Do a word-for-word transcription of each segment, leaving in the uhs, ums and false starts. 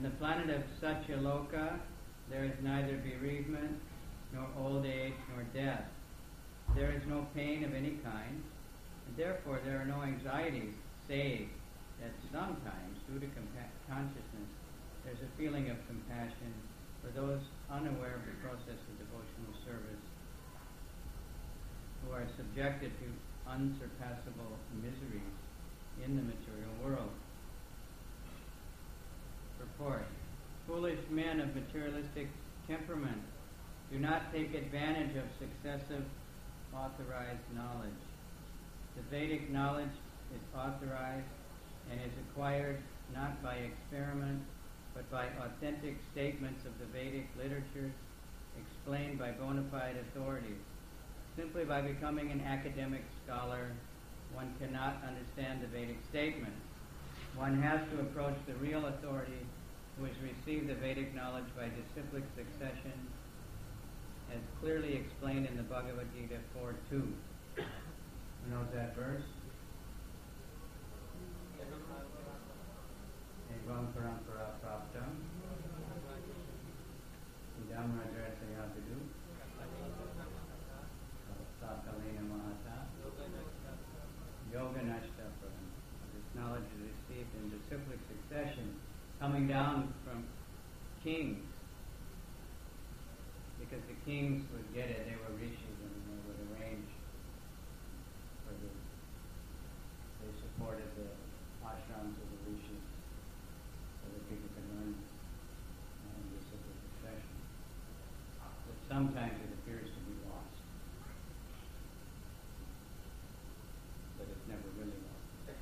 the planet of Satyaloka, there is neither bereavement, nor old age, nor death. There is no pain of any kind, and therefore there are no anxieties, save that sometimes, due to compa- consciousness, there's a feeling of compassion for those unaware of the process of devotional service, who are subjected to unsurpassable miseries in the material world. Purport. Foolish men of materialistic temperament do not take advantage of successive authorized knowledge. The Vedic knowledge is authorized and is acquired not by experiment, but by authentic statements of the Vedic literatures explained by bona fide authorities. Simply by becoming an academic scholar, one cannot understand the Vedic statements. One has to approach the real authority who has received the Vedic knowledge by disciplic succession, as clearly explained in the Bhagavad Gita four two. Who knows that verse? Evam parampara praptam idam rajarasayatadu sakalena mahata yoga nashta pravam. This knowledge is received in disciplic succession, coming down from kings, because the kings would get it. They were rishis, and they would arrange for the. They supported the ashrams of the rishis so that people could learn in disciplic succession. But sometimes it appears to be lost, but it's never really lost.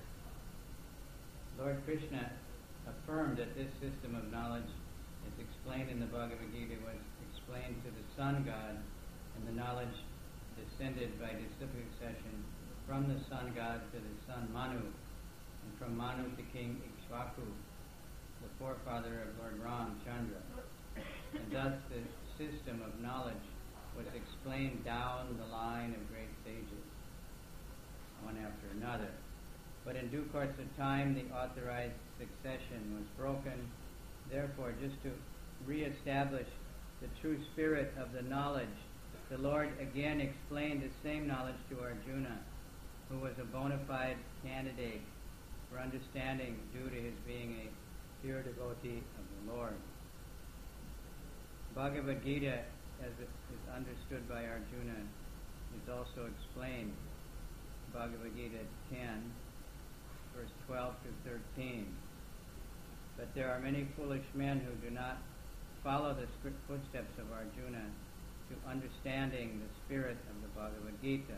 Lord Krishna affirmed that this system of knowledge, as explained in the Bhagavad Gita, was explained to the sun god, and the knowledge descended by disciplic succession from the sun god to the son Manu, and from Manu to King Ikshvaku, the forefather of Lord Ram Chandra. And thus the system of knowledge was explained down the line of great sages, one after another. But in due course of time, the authorized succession was broken. Therefore, just to re-establish the true spirit of the knowledge, the Lord again explained the same knowledge to Arjuna, who was a bona fide candidate for understanding due to his being a pure devotee of the Lord. Bhagavad Gita, as it is understood by Arjuna, is also explained. Bhagavad Gita ten, verse twelve through thirteen. But there are many foolish men who do not follow the strict footsteps of Arjuna to understanding the spirit of the Bhagavad Gita.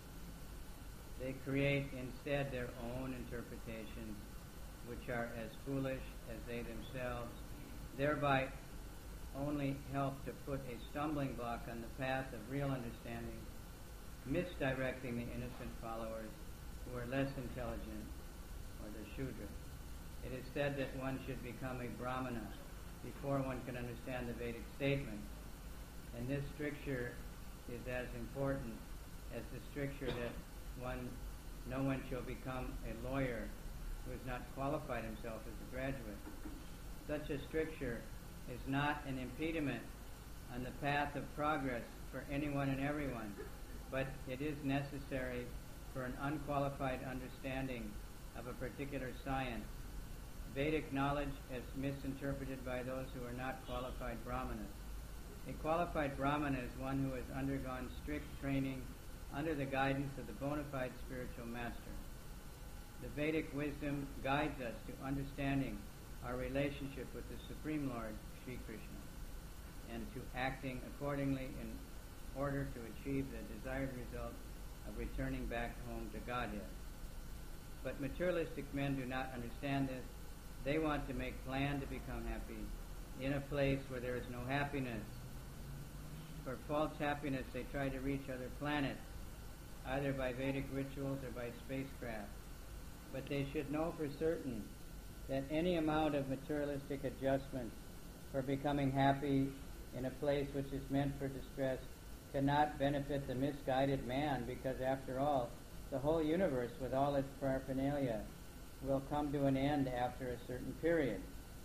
They create instead their own interpretations, which are as foolish as they themselves, thereby only help to put a stumbling block on the path of real understanding, misdirecting the innocent followers who are less intelligent, or the Shudra. It is said that one should become a Brahmana before one can understand the Vedic statements. And this stricture is as important as the stricture that one, no one shall become a lawyer who has not qualified himself as a graduate. Such a stricture is not an impediment on the path of progress for anyone and everyone, but it is necessary for an unqualified understanding of a particular science. Vedic knowledge as misinterpreted by those who are not qualified brahmanas. A qualified brahmana is one who has undergone strict training under the guidance of the bona fide spiritual master. The Vedic wisdom guides us to understanding our relationship with the Supreme Lord, Sri Krishna, and to acting accordingly in order to achieve the desired result of returning back home to Godhead. But materialistic men do not understand this. They want to make plan to become happy in a place where there is no happiness. For false happiness, they try to reach other planets, either by Vedic rituals or by spacecraft. But they should know for certain that any amount of materialistic adjustments for becoming happy in a place which is meant for distress cannot benefit the misguided man, because after all, the whole universe with all its paraphernalia will come to an end after a certain period.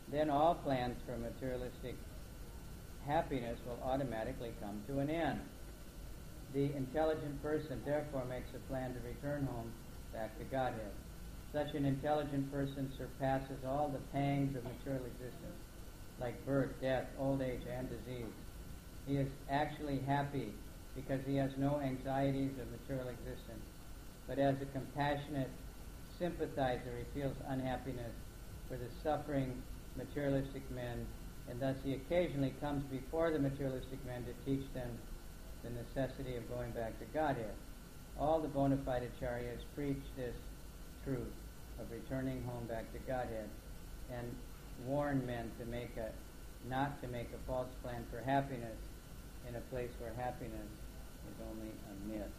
then all plans for materialistic happiness will automatically come to an end. The intelligent person therefore makes a plan to return home back to Godhead. Such an intelligent person surpasses all the pangs of material existence, like birth, death, old age, and disease. He is actually happy because he has no anxieties of material existence. But as a compassionate sympathizer, he feels unhappiness for the suffering materialistic men, and thus he occasionally comes before the materialistic men to teach them the necessity of going back to Godhead. All the bona fide acharyas preach this truth of returning home back to Godhead and warn men to make a not to make a false plan for happiness in a place where happiness is only a myth.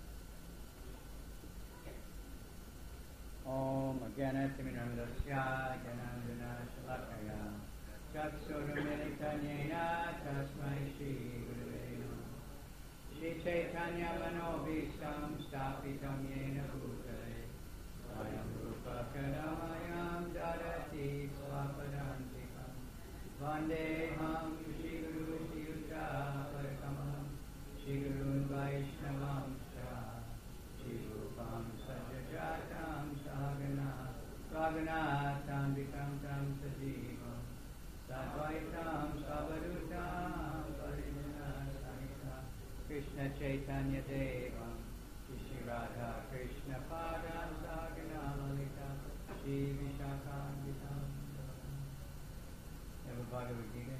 Om Ganatiminamdasya Ganandana Shalakaya Chaksurumilitanyena Tasmai Shri Gurave Namah Shri Chaitanya Manobhistam Stapitam Yena Bhutale Swayam Rupa Kadamayam Dadati Swapadantikam Vandeham Shri Guru Shri Yuja Parakamam Shri Gurun Vaishnavam Shri Rupam Sajajatam Sahagana Swaganatam Vikam Tam Sajivam Sadvaitam Savadutam Parijana Samita Krishna Chaitanya Devam Shri Radha Krishna Padam Sahagana Lalita Shri Vishakam Vitam. Have a Bhagavad Gita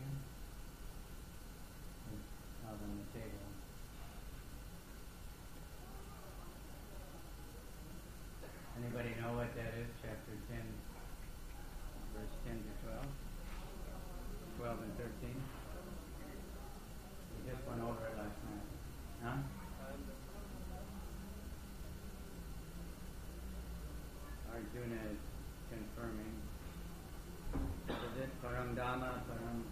out on the table. Anybody know what that is? Chapter ten, verse ten to twelve? twelve and thirteen? We just went over it last night. Huh? Arjuna is confirming. Is it Param Dhamma, Param...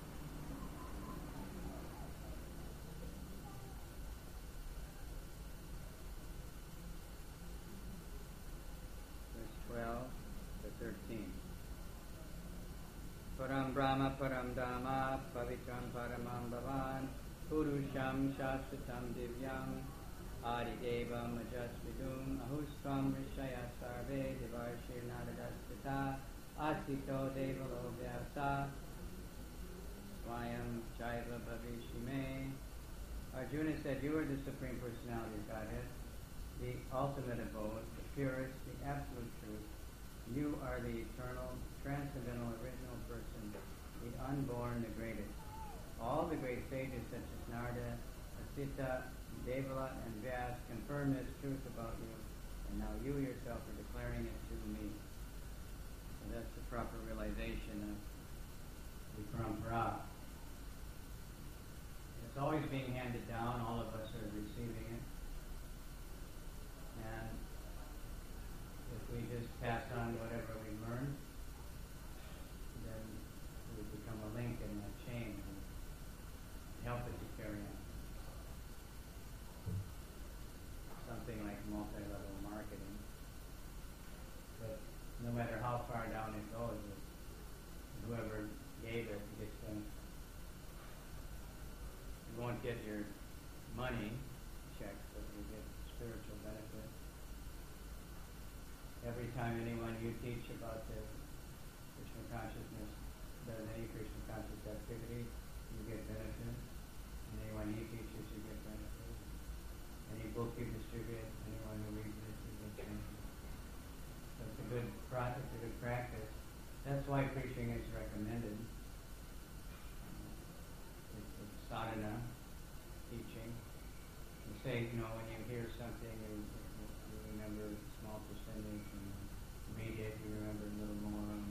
twelve to thirteen. Param Brahma Param Dhamma Pavitram Paramam Bhavan Purusham Shastratam Divyam Adidevam Ajasvidum Ahustvam Rishaya Sarve Devarshir Nadadastita Asito Devalo Vyasa Swayam Jaiva Bhavishime. Arjuna said, you are the Supreme Personality of Godhead, the ultimate abode, the purest, the absolute truth. You are the eternal, transcendental, original person, the unborn, the greatest. All the great sages such as Narada, Asita, Devala, and Vyas confirm this truth about you, and now you yourself are declaring it to me. So that's the proper realization of the parampara. It's always being handed down. All of us are receiving it. And if we just pass on whatever we learn, then we become a link in that chain and help it to carry on. Something like multi-level marketing. But no matter how far down it goes, whoever gave it gets them. You won't get your money checked, but you get spiritual benefit. Every time anyone you teach about the Krishna consciousness does any Krishna conscious activity, you get benefit. And anyone he teaches, you get benefit. Any book you distribute, anyone who reads it, you get benefit. So it's a good practice, a good practice. That's why preaching is recommended. It's, it's sadhana, teaching. You say, you know, when you hear something, you, you remember a small percentage, and read it, you remember a little more, and,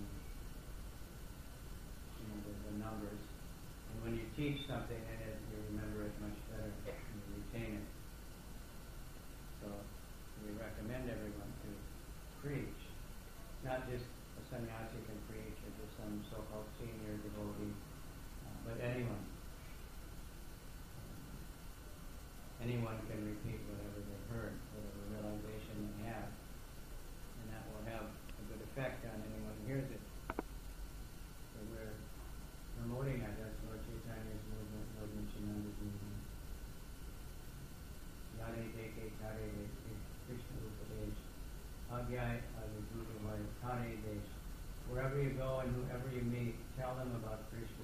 you know, the, the numbers. And when you teach something, then it, you remember it much better, and you retain it. So we recommend everyone to preach. Not just a sannyasi can preach, or just some so-called senior devotee, uh, but anyone. Anyone can repeat whatever they've heard, whatever realization they have, and that will have a good effect on anyone who hears it. So we're Vai Guru Vai Hare Desh. Wherever you go and whoever you meet, tell them about Krishna.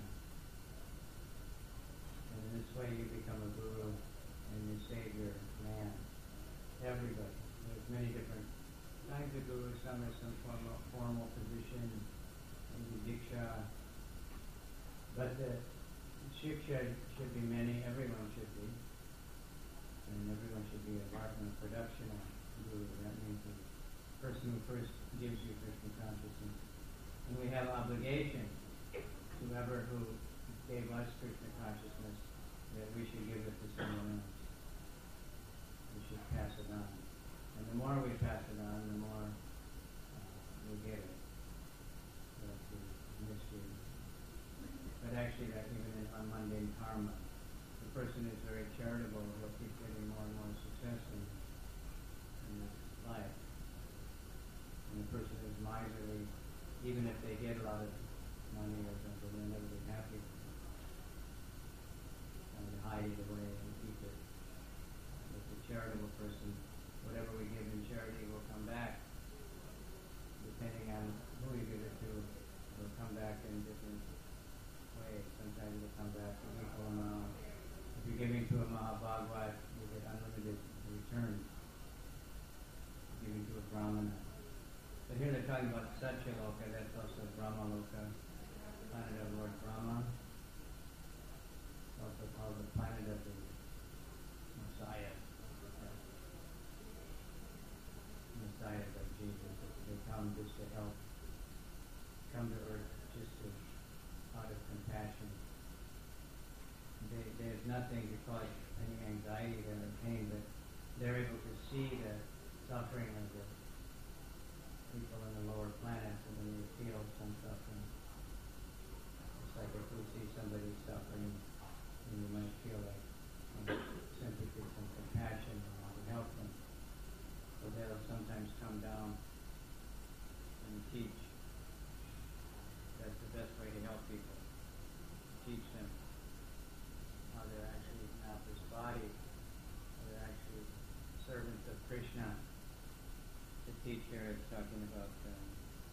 And in this way you become a guru and you save your land. Everybody. There's many different kinds of gurus. Some have some formal, formal position, maybe diksha. But the shiksha should be many, everyone should be. And everyone should be a partner of production of guru. That means the person who first gives you Krishna consciousness. And we have obligation to whoever who gave us Krishna consciousness that we should give it to someone else. We should pass it on. And the more we pass it on, the more uh, we get it. That's the mystery. But actually, that even in unmundane karma, the person is very charitable, will keep getting more and more success in, in this life. And the person is miserly, even if they get a lot of money or something, they'll never be happy with it. And they hide it away and keep it. But the charitable person, whatever we give in charity will come back. Depending on who you give it to, it will come back in different ways. Sometimes it will come back in equal amount. If you're giving to a Mahabhagavad, you get unlimited returns. Giving to a Brahmana. But here they're talking about Satyaloka, that's also Brahmaloka, the planet of Lord Brahma. It's also called the planet of the Messiah. Messiah like Jesus. They come just to help, come to earth just to, out of compassion. They, there's nothing to cause any anxiety or pain, but they're able to see the suffering of the people in the lower planets, and when you feel some suffering, it's like if we see somebody suffering, then you might feel like some sympathy, some compassion, and want to help them. So they'll sometimes come down and teach. That's the best way to help people. Teach them how they're actually not this body, they're actually servants of Krishna. The teacher is talking about um,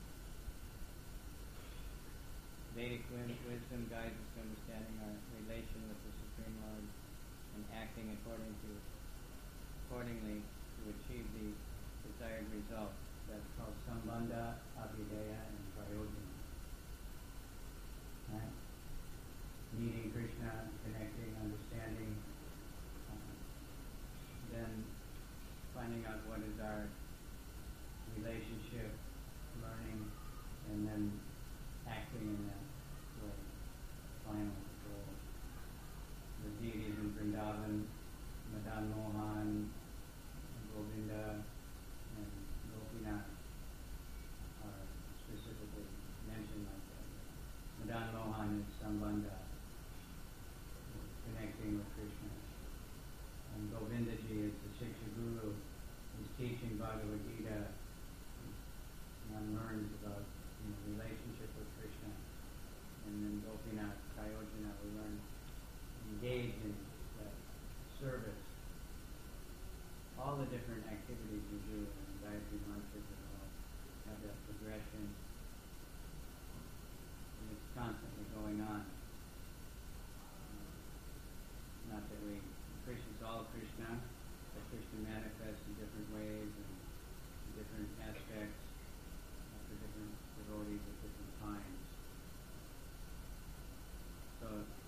Vedic wisdom guides us to understanding our relation with the Supreme Lord and acting according to, accordingly to achieve the desired result. That's called Sambandha, Abhideya, and Prayojana. Right? Meeting Krishna, connecting, understanding, um, then finding out what is our relationship, learning, and then acting in that way. Final goal. The deities in Vrindavan, Madan Mohan, Govinda, and Gopinath are specifically mentioned like that. Madan Mohan is Sambandha, connecting with Krishna. And Govindaji is the Shiksha Guru. He's teaching Bhagavad Gita. One learns about you know, relationship with Krishna. And then Gopinath, Prayojana, we learn engage in that service. All the different activities we do in Gayatri Mantras all have that progression. And it's constantly going on. Not that we, Krishna's all Krishna, but Krishna manifests in different ways and in different aspects for different devotees at different times. So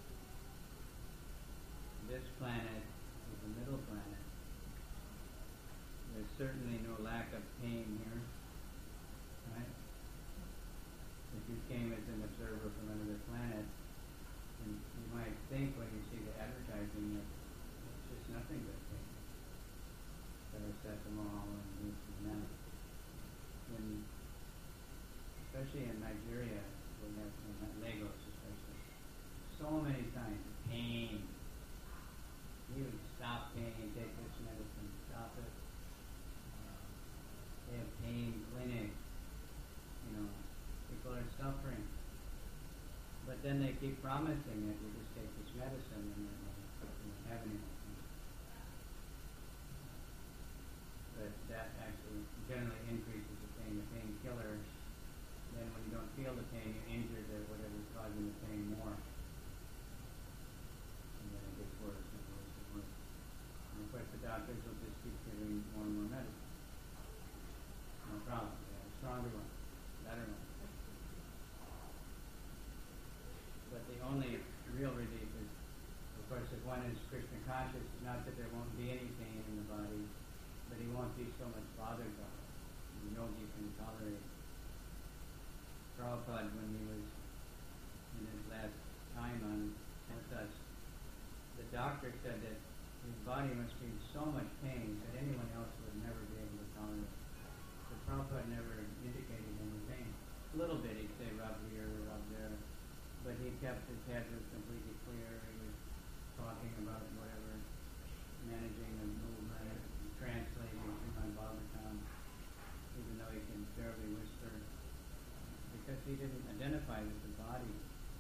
this planet is a middle planet. There's certainly no lack of pain here, right? If you came as an observer from another planet, and you might think when you see the advertising that it's just nothing but pain. Paracetamol and this and that. When, especially in Nigeria, we have in Lagos especially, so many times pain. You stop pain, take this medicine, stop it. Uh, they have pain clinics. You know, people are suffering. But then they keep promising that you just take this medicine and then you won't have any more pain. But that actually generally increases the pain Krishna conscious, not that there won't be any pain in the body, but he won't be so much bothered by it. The yogi can tolerate. Prabhupada, when he was in his last time on with us, the doctor said that his body must be in so much pain that anyone else would never be able to tolerate. But Prabhupada never indicated any pain. A little bit, he'd say rub here, rub there, but he kept his head was completely clear. He was talking about whatever, managing the movement, translating Srimad Bhagavatam, even though he can barely whisper, because he didn't identify with the body.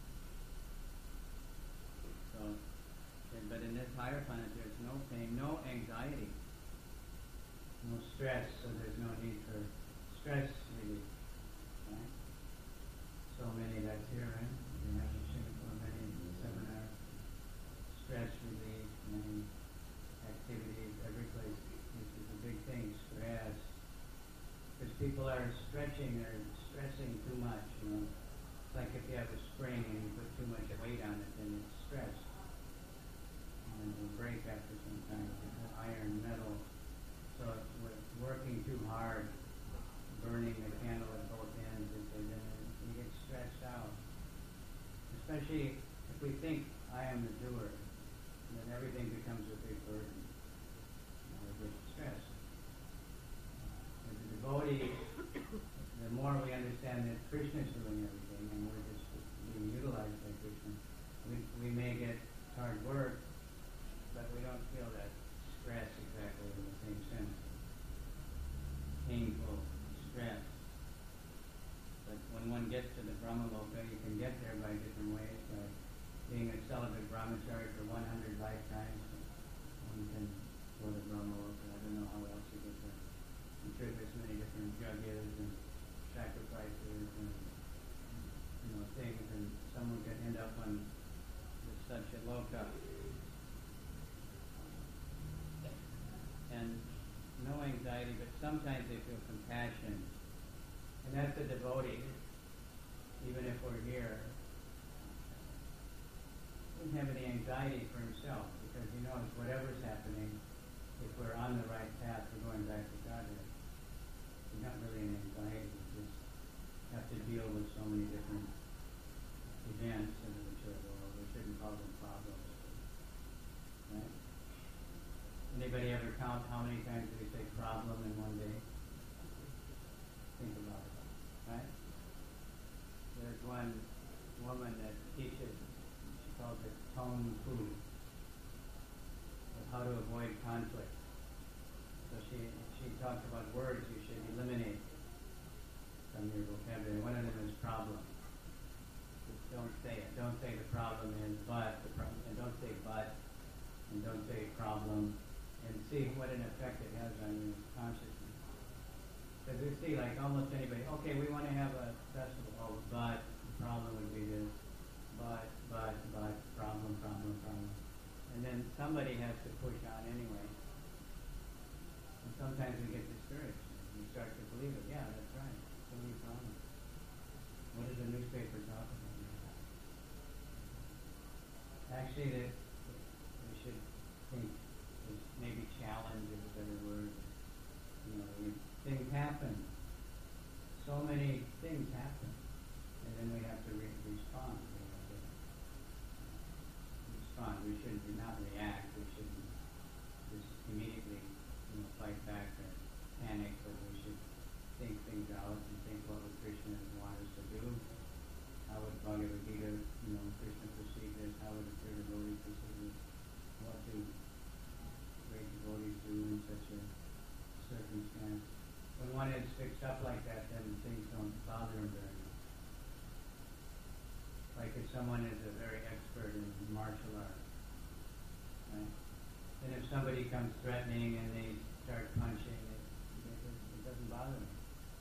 So, but in this higher planet, there's no pain, no anxiety, no stress, so there's no need for stress relief. Right? So many that's here, right? We have in Singapore, many seminar, stress relief, many activities, every place. This is a big thing, stress. Because people are stretching, they're stressing too much, you know. It's like if you have a spring and you put too much weight on it, then it's stressed. And it will break after some time. It's iron, metal. So if we're working too hard, burning the candle at both ends, then you get stressed out. Especially if we think, I am the doer, then everything becomes a big burden. You know, we get stressed. As a devotee, the more we understand that Krishna is doing everything and we're just being utilized by Krishna, we, we may get hard work, but we don't feel that stress exactly in the same sense. Painful stress. But when one gets to the Brahmaloka, you can get there by different ways, by being a celibate brahmachari for one hundred lifetimes. One can go to Brahmaloka. I don't know how else you get there. I'm sure there's many different yagyas and sacrifices and, you know, things, and someone can end up on the Satyaloka. And no anxiety, but sometimes they feel compassion. And that's a devotee, even if we're here, doesn't have any anxiety for himself, because he knows whatever's happening, if we're on the right path, we're going back to Godhead. There's not really an anxiety, we just have to deal with so many different events in the material world. We shouldn't call them problems. Right? Anybody ever count how many times we say problem in one day? Think about it. Right? There's one woman that teaches, she calls it tone food, of how to avoid conflict. So she she talks about words you should eliminate from your vocabulary. One of them is problem. Just don't say it. Don't say the problem is but, the problem, and don't say but, and don't say problem, and see what an effect it has on your consciousness. Because we see, like almost anybody, okay, we want to have a festival, oh, but the problem would be this, but, but, but, problem, problem, problem. And then somebody has to push on anyway. And sometimes we get discouraged. We start to believe it. Yeah, that's right. So many problems. What does the newspaper talk about? Actually, that we should think, is maybe challenge is a better word. You know, we, things happen. So many things happen. And then we have to re- respond. We have to respond. We should not react. We shouldn't just immediately, you know, fight back or panic, but we should think things out and think what would Krishna want us to do. How would Bhagavad Gita, you know, Krishna perceive this? How would a pure devotee perceive this? What do great devotees do in such a circumstance? When one is fixed up like that, then things don't bother him very much. Like if someone is a very expert in martial arts, right? And if somebody comes threatening and they start punching, it, it, it doesn't bother me.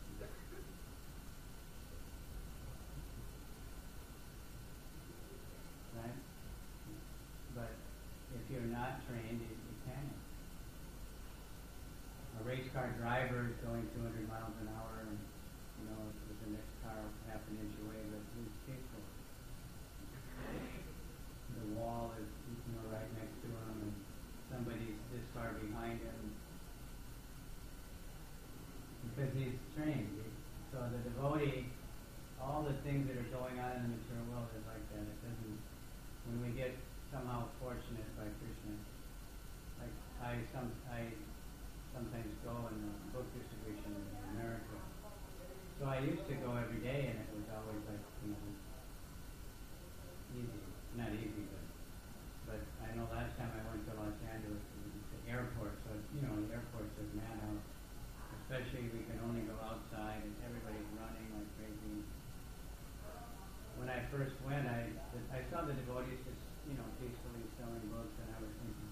Right? But if you're not trained, you, you panic. A race car driver is going two hundred miles an hour, and you know, with the next car half an inch away, but who's peaceful? The wall is, you know, right next to him, and devotee, all the things that are going on in the material world is like that. It doesn't, when we get somehow fortunate by Krishna, like I some I sometimes go in the book distribution in America. So I used to go every day, and it was always like, you know, easy. Not easy, but but I know last time I went to Los Angeles, it was the airport. So you know, the airport's a madhouse. Especially we can only go outside, and everybody's running like crazy. When I first went, I I saw the devotees just, you know, peacefully selling books, and I was thinking,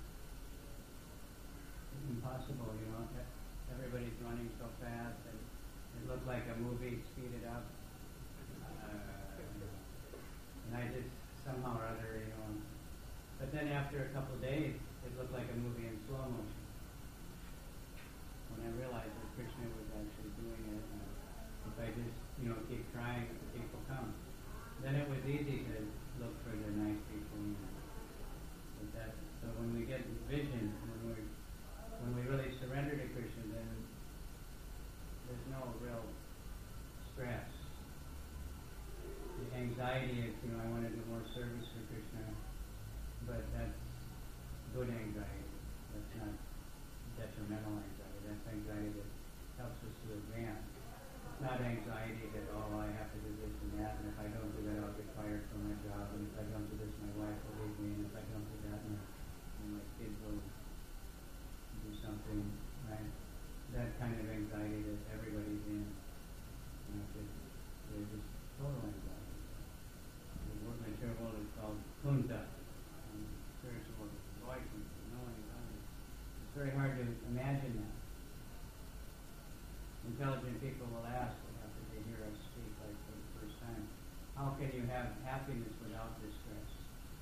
it's impossible, you know. Everybody's running so fast, and it looked like a movie speeded up. Uh, and I just somehow or other, you know. But then after a couple of days, it looked like a movie in slow motion. When I realized that Krishna was actually doing it, and if I just, you know, keep trying, the people come. Then it was easy to look for the nice people. You know. But that, so when we get vision, when we when we really surrender to Krishna, then there's no real stress. The anxiety is, you know, I want to do more service for Krishna, but that's good anxiety. That's not detrimental anxiety. That's anxiety that helps us to advance. It's not anxiety that, oh, I have to do this and that, and if I don't do that, I'll get fired from my job, and if I don't do this, my wife will leave me, and if I don't do that, my, my kids will do something, right? That kind of anxiety that everybody's in. You know, just, there's just total anxiety. The word material world is called kunta. Um, spiritual world is avoidance, no anxiety. It's very hard to imagine that. Intelligent people will ask after they hear us speak, like for the first time, how can you have happiness without distress?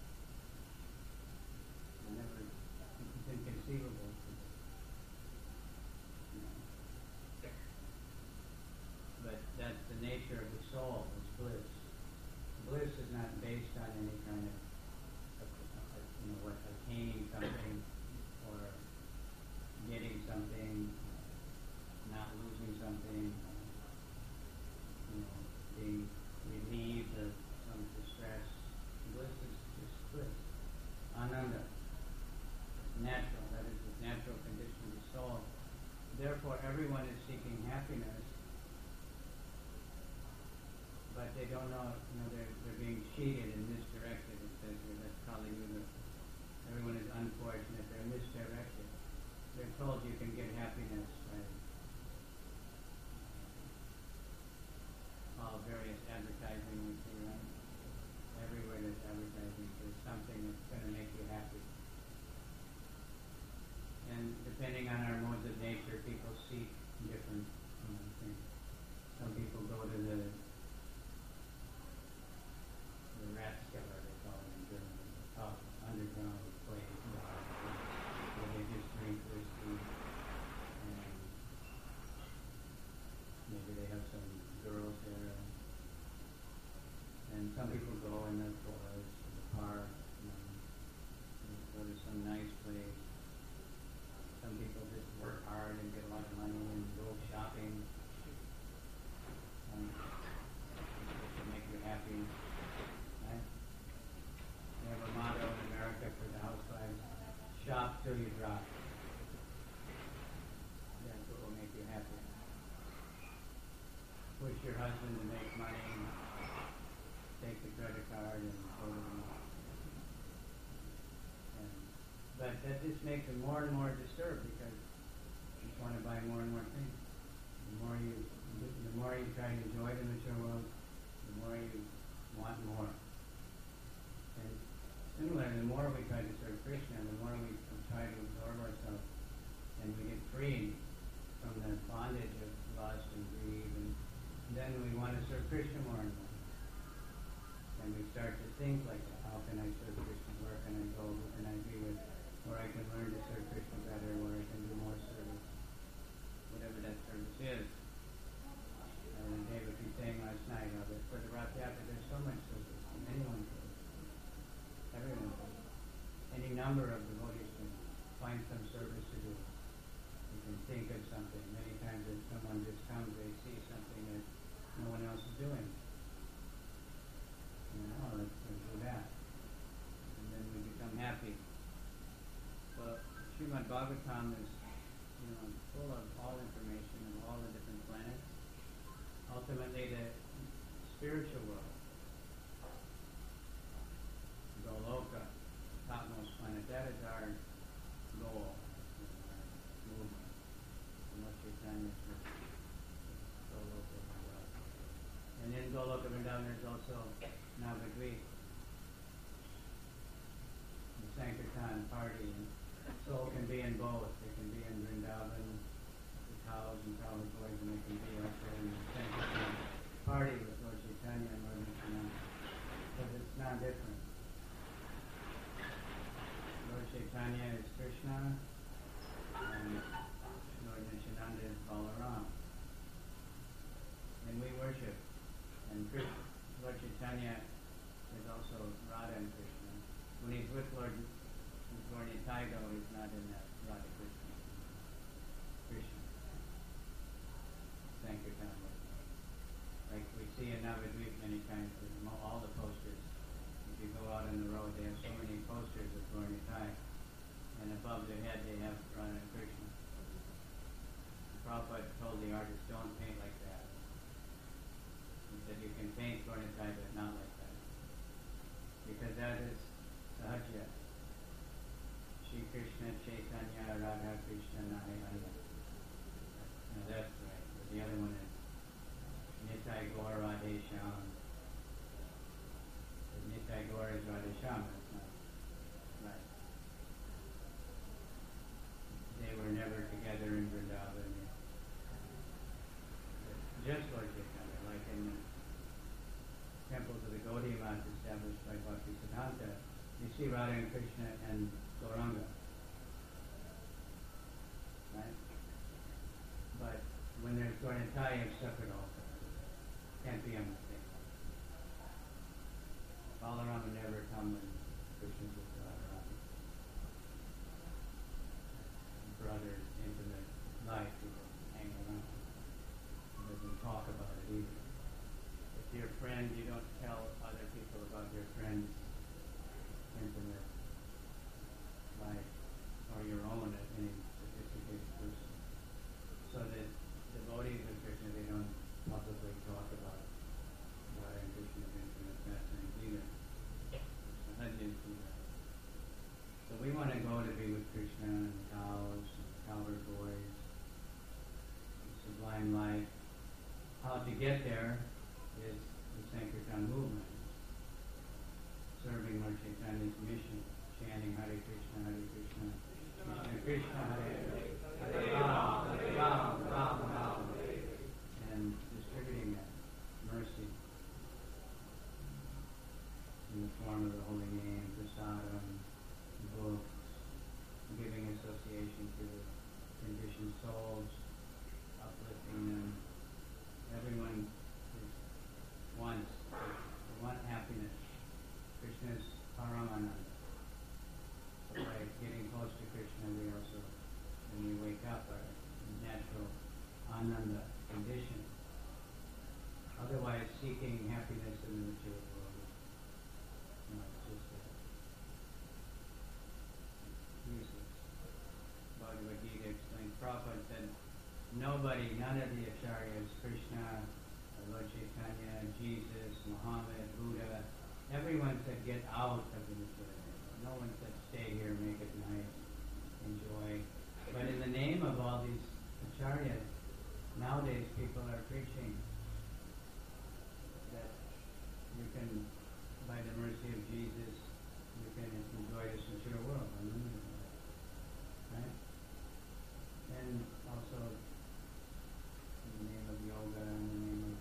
It never, it's inconceivable. But that's the nature of the soul, it's bliss. Bliss is not based on any kind of, you know, what, attaining something or getting something, not losing something, you know, being relieved of some distress. Bliss is just bliss. Ananda. Natural, that is the natural condition of the soul. Therefore, everyone is seeking happiness, but they don't know, you know, they're, they're being cheated and misdirected. It says here, that's Kali Yuga. Everyone is unfortunate, they're misdirected. They're told you can get happiness by all various advertising we see, right? Everywhere there's advertising, there's something that's going to make you happy. And depending on our modes of nature, people seek different you know, things. Some people go to the the Ratskeller, they call it in German, oh, underground place, where they just drink whiskey, and maybe they have some girls there. And some people go in the forest, in the park, you know, go to some nice place. Some people just work hard and get a lot of money and go shopping. Um, to make you happy. Right? They have a motto in America for the housewives, shop till you drop. That's what will make you happy. Push your husband to make money, take the credit card and go to the mall. And, but that just makes them more and more disturbed because you just want to buy more and more things. The more you, the more you try to enjoy the material world, the more you want more. And similarly, the more we try to serve Krishna, the more we try to absorb ourselves, and we get freed from the bondage of lust and greed, and then we want to serve Krishna more and more. And we start to think like, how can I serve Krishna? Where can I go? Who can I be with? Where I can learn to serve Krishna better, where I can do more service. Whatever that service is. And David was saying last night, how that for the Rath Yatra, there's so much service. Anyone can. Everyone can. Any number of devotees can find some service to do. You can think of something. Many times if someone just comes, they see something that no one Bhagavatam is, you know, full of all information of all the different planets. Ultimately, the spiritual world, Goloka, topmost planet, that is our goal, our movement. And what Chaitanya is Goloka Vrindavan. And in Goloka Vrindavan there's also Navadvip, the Sankirtan party. And soul can be in both. They can be in Vrindavan, the cows and cow boys, and they can be also in the Sankirtan party with Lord Chaitanya and Lord Nityananda. Because it's not different. Lord Chaitanya is Krishna, and Lord Nityananda is Balaram. And we worship. And Krishna, Lord Chaitanya is also Radha and Krishna. When he's with Lord Gaura Nitai, though, he's not in that Radha Krishna. Krishna. Sankirtan. Like we see in Navadvip many times, with all the posters. If you go out on the road, they have so many posters of Gaura Nitai. And above their head they have Radha and Krishna. Prabhupada told the artist, don't paint like that. He said you can paint Gaura Nitai, but not like that. Because that is Sahajya. Shri Krishna Chaitanya Radha Krishna Nahayana. Now that's right. But the other one is Nitai Gaur Radhe Shyam. Nitai Gaur is Radhe Shyam. That's not right. They were never together in Vrindavan. Just Lord Chaitanya, like in the temples of the Gaudiya Math established by Bhaktisiddhanta, you see Radha and Krishna and Gauranga. Right? But when there's Gaura Nitai, it's separate also. Can't be a mistake. Balaram would never come when Krishna's with Radharani. Brother's intimate life, he doesn't hang around. He doesn't talk about it either. If you're a friend, you don't tell other people about your friend's intimate life or your own at any sophisticated person. So that devotees of Krishna, they don't publicly talk about Radha and Krishna's intimate pastimes either. Sahajis do that. So we want to go to be with Krishna and the cows, and the cowherd boys, the sublime life. How to get there is the Sankirtan movement, serving Lord Chaitanya's mission, chanting Hare Krishna, Hare Krishna, Krishna Krishna, Hare Hare, Hare Ram, Hare Ram, Ram Ram, and distributing that mercy in the form of the holy name, prasadam, books, giving association to the conditioned souls, uplifting them. Everyone is wants they want happiness. Krishna is Paramananda. So by getting close to Krishna, we also, when we wake up, our natural ananda condition. Otherwise, seeking happiness in the material world is, you know, it's just a useless. Bhagavad Gita explains. Prabhupada said, nobody, none of the acharyas, Krishna, Lord Chaitanya, Jesus, Muhammad, Buddha, everyone said get out of the material world. No one said stay here, make it nice, enjoy. But in the name of all these acharyas, nowadays people are preaching that you can, by the mercy of Jesus, you can enjoy this material world. Right? And also in the name of yoga, in the name of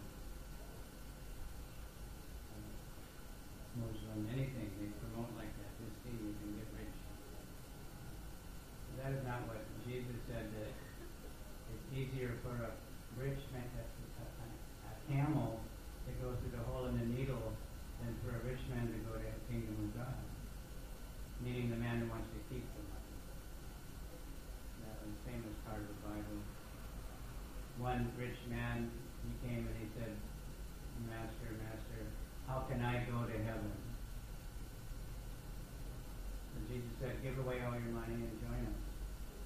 uh, Muslim, anything, they promote like that. Just see, you can get rich. That is not what Jesus said, that it's easier for a rich man, a, a, a camel to go through the hole in the needle than for a rich man to go to the kingdom of God. Meaning the man who wants to keep the money. That was a famous part of the Bible. One rich man, he came and he said, Master, Master, how can I go to heaven? So Jesus said, give away all your money and join us.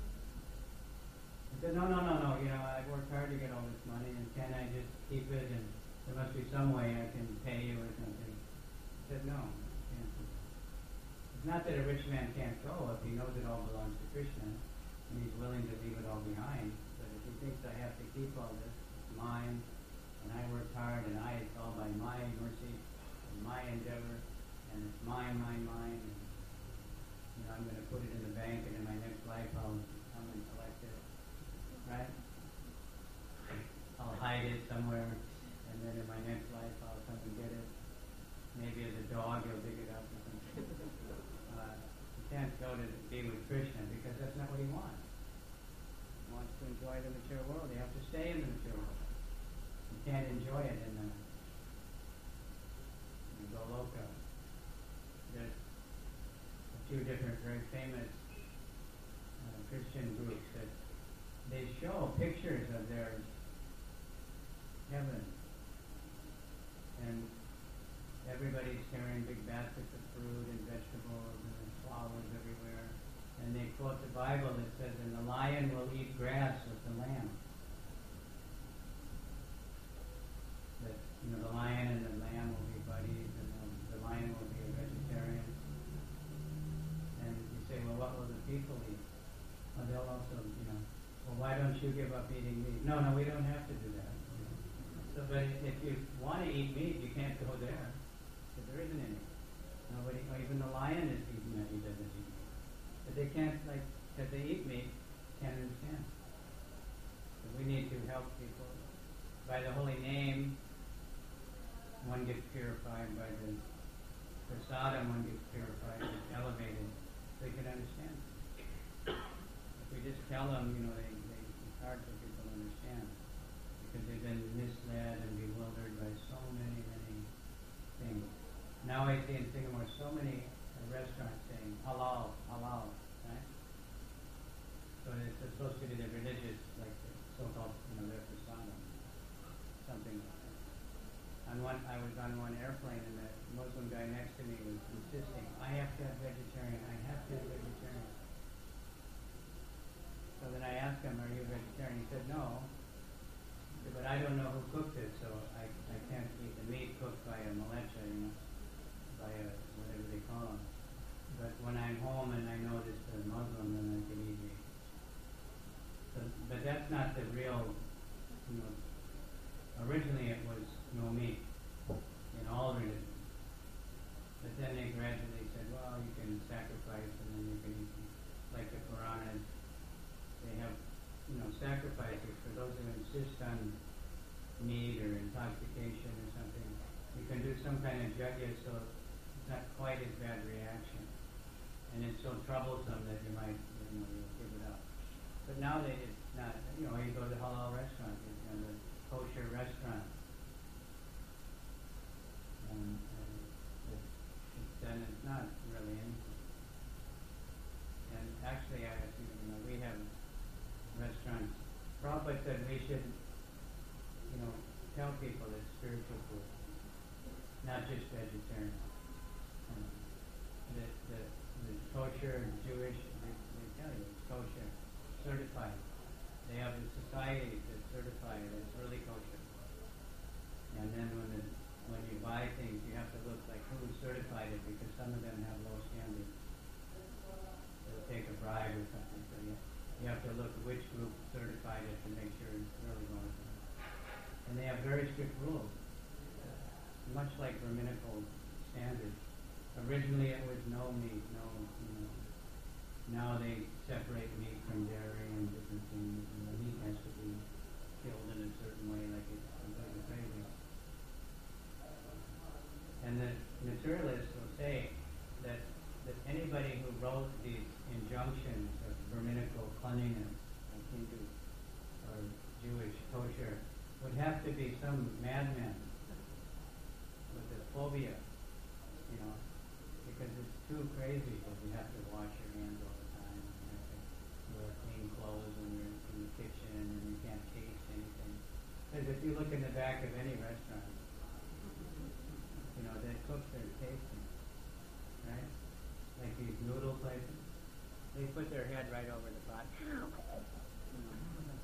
said, no, no, no, no, you know, I worked hard to get all this money, and can I just keep it, and there must be some way I can pay you or something. He said, no, I can't do that. It's not that a rich man can't go if he knows it all belongs to Krishna, and he's willing to leave it all behind, but if he thinks I have to keep all this, it's mine, and I worked hard, and I, it's all by my mercy, and my endeavor, and it's mine, mine, mine, and, you know, I'm going to put it in the bank, and in my next life I'll come and collect it, right? I'll hide it somewhere, and then in my next life I'll come and get it. Maybe as a dog you'll dig it up or something. Uh, you can't go to be with Krishna because that's not what he wants. He wants to enjoy the material world. You have to stay in the material world. You can't enjoy it in the, in the Goloka. There's a few different very famous uh, Christian groups that they show pictures of their heaven, and everybody's carrying big baskets of fruit and vegetables and there's flowers everywhere, and they quote the Bible that says, and the lion will eat grass with the lamb. That, you know, the lion and the lamb will be buddies, and the, the lion will be a vegetarian. And you say, well, what will the people eat? Well, they'll also, you know, well, why don't you give up eating meat? No, no, we don't have to do that. So, but if you want to eat meat, you can't go there, because there isn't any. Nobody, or even the lion is eating it, he doesn't eat meat. But they can't, like, because they eat meat, can't understand. So we need to help people. By the holy name, one gets purified. By the prasadam, one gets purified, gets elevated. They can understand. If we just tell them, you know, they, they, it's hard for people to understand. Because they've been misled and bewildered by so many, many things. Now I see in Singapore so many uh, restaurants saying halal, halal, right? So it's supposed to be the religious, like the so-called, you know, their prasadam, something like that. On one, I was on one airplane and the Muslim guy next to me was insisting, I have to have vegetarian, I have to have vegetarian. So then I asked him, are you a vegetarian? He said, no. But I don't know who cooked it, so I, I can't eat the meat cooked by a malecha, you know, by a, whatever they call them. But when I'm home and I know it's a Muslim, then I can eat meat. So, but that's not the real, you know, originally it was no meat in all religions. But then they gradually said, well, you can sacrifice and then you can eat meat. Like the Puranas, they have, you know, sacrifices for those who insist on meat or intoxication or something. You can do some kind of yajna so it's not quite as bad reaction. And it's so troublesome that you might, you know, you'll give it up. But now they, it's not, you know, you go to the halal restaurant, you know, the kosher restaurant. And uh, it, it's, then it's not really anything. And actually, I, you know, we have restaurants. Prabhupada said we should, you know, tell people it's spiritual food, not just vegetarian. Um, the, the, the kosher Jewish, they, they tell you it's kosher, certified. They have the societies that certify it as really kosher. And then when the, when you buy things, you have to look like who certified it, because some of them have low standards. They'll take a bribe or something. So you, you have to look at which group certified it to make sure it's really going to. And they have very strict rules, much like Brahminical standards. Originally it was no meat, no, you know. Now they separate meat from dairy and different things, and the meat has to be killed in a certain way, like it's completely crazy. And the materialists will say that, that anybody who wrote these injunctions of Brahminical cleanliness, like Hindu or Jewish kosher, would have to be some madman with a phobia, you know, because it's too crazy that you have to wash your hands all the time, and you have to wear clean clothes when you're in the kitchen, and you can't taste anything. Because if you look in the back of any restaurant, you know, they cook their tasting, right? Like these noodle places, they put their head right over the pot. You know,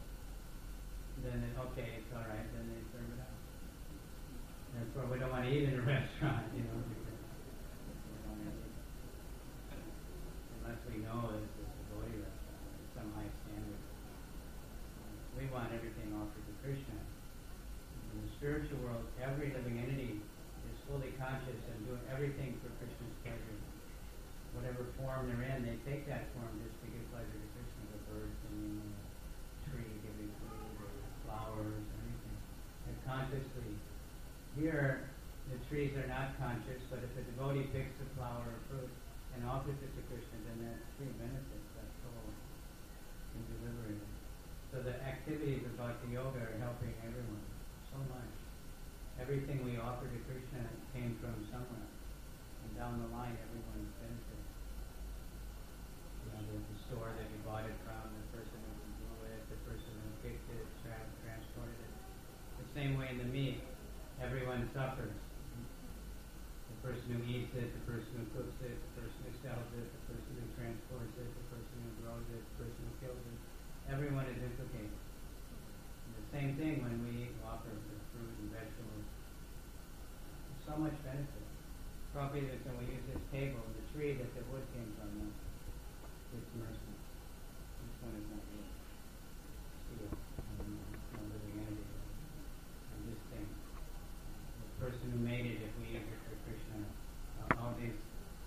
then it, okay, it's all right. Then they serve it out. Therefore, we don't want to eat in a restaurant, you know, because we don't want to eat unless we know it's a devotee restaurant, it's some high standard. We want everything offered to Krishna. In the spiritual world, every living entity is fully conscious and doing everything for Krishna's pleasure. Whatever form they're in, they take that form just to give pleasure to Krishna. The bird singing, the tree giving food, or flowers, everything. And consciously. Here, the trees are not conscious, but if a devotee picks a flower or fruit and offers it to Krishna, then that tree benefits, that soul is liberated. So the activities of Bhakti Yoga are helping everyone so much. Everything we offer to Krishna came from somewhere. And down the line, everyone benefits. You know, the, the store that you bought it from, the person who blew it, the person who picked it, tra- transported it. The same way in the meat, everyone suffers. The person who eats it, the person who cooks it, the person who sells it, the person who transports it, the person who grows it, the person who kills it. Everyone is implicated. And the same thing when we offer the fruit and vegetables. So much benefit. Probably that when we use this table, the tree that the wood came from, it's mercy. This one is not wood. Steel. Um, it's no living entity. And this thing. The person who made it, if we use it for Krishna, uh, all these,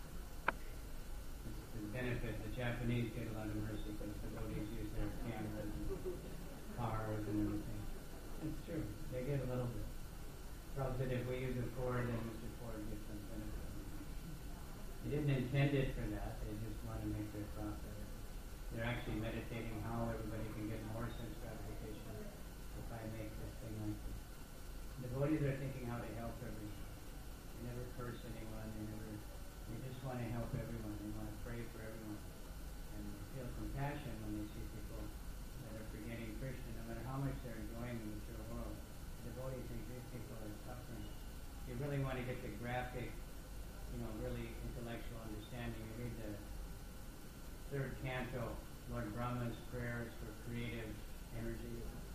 this, this benefit, the Japanese get a lot of mercy because the devotees use their cameras and cars and everything. It's true. They get a little bit. Probably that if we use it for, then Mister Ford gets some benefit. They didn't intend it for that. They just want to make their profit. They're actually meditating how everybody can get more sense gratification if I make this thing like this. The devotees are thinking how to help everyone. They never curse anyone. They never. They just want to help everyone. They want to pray for everyone. And they feel compassion when they see people that are forgetting Krishna, no matter how much they're enjoying the material world. The devotees think these people are suffering. If you really want to get the graphic, you know, really intellectual understanding, you read the third canto, Lord Brahma's prayers for creative energy.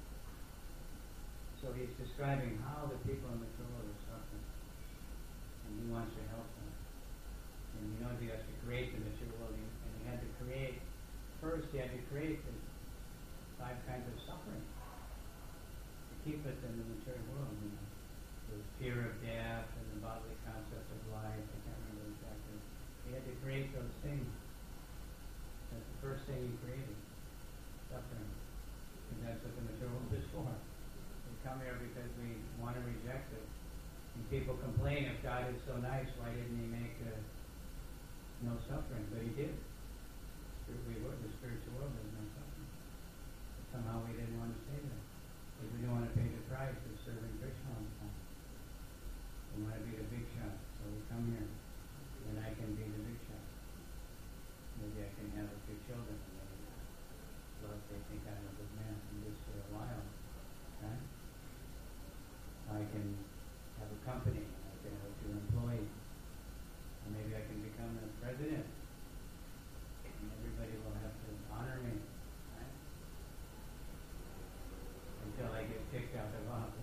So he's describing how the people in the world are suffering, and he wants to help them. And he knows he has to create the material world, and he had to create, first he had to create the five kinds of suffering to keep us in the material world. You know. The fear of death and the bodily concept of life, I can't remember exactly. He had to create those things. That's the first thing he created, suffering. And that's what the material world is for. We come here because we want to reject it. And people complain, if God is so nice, why didn't he make uh, no suffering? But he did. We were, the spiritual world has no suffering. But somehow we didn't want to stay there. Because we don't want to pay the price of serving Krishna all the time. We want to be the big shot. So we come here. And I can be the big shot. Maybe I can have a few children. And they love, they think I'm a good man. And just for a while. Right? I can have a company. I can have a few employees. Or maybe I can become the president. And everybody will have to honor me. Right? Until I get kicked out of office.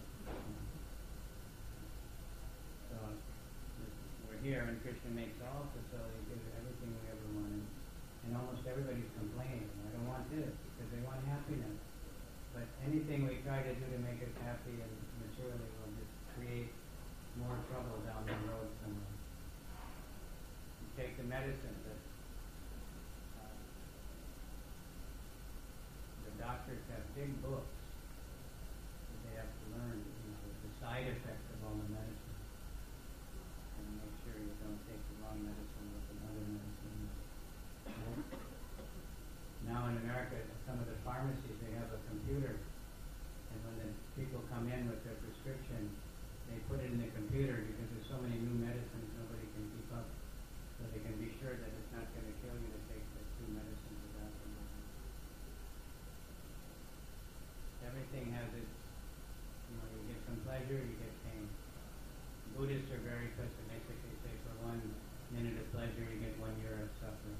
So we're here and Krishna makes all facilities, gives everything we ever wanted. And almost everybody's complaining. I don't want this because they want happiness. But anything we try to do to make us happy and materially will just create more trouble down the road somewhere. You take the medicine that uh, the doctors have big books that they have to learn, you know, the side effects of all the medicine. And make sure you don't take the wrong medicine with another medicine. Now in America, some of the pharmacies, they have a computer. And when the people come in with their prescription, they put it in the computer because there's so many new medicines nobody can keep up. So they can be sure that it's not going to kill you to take the two medicines without them. Everything has its, you know, you get some pleasure, you get pain. Buddhists are very pessimistic. They say for one minute of pleasure, you get one year of suffering.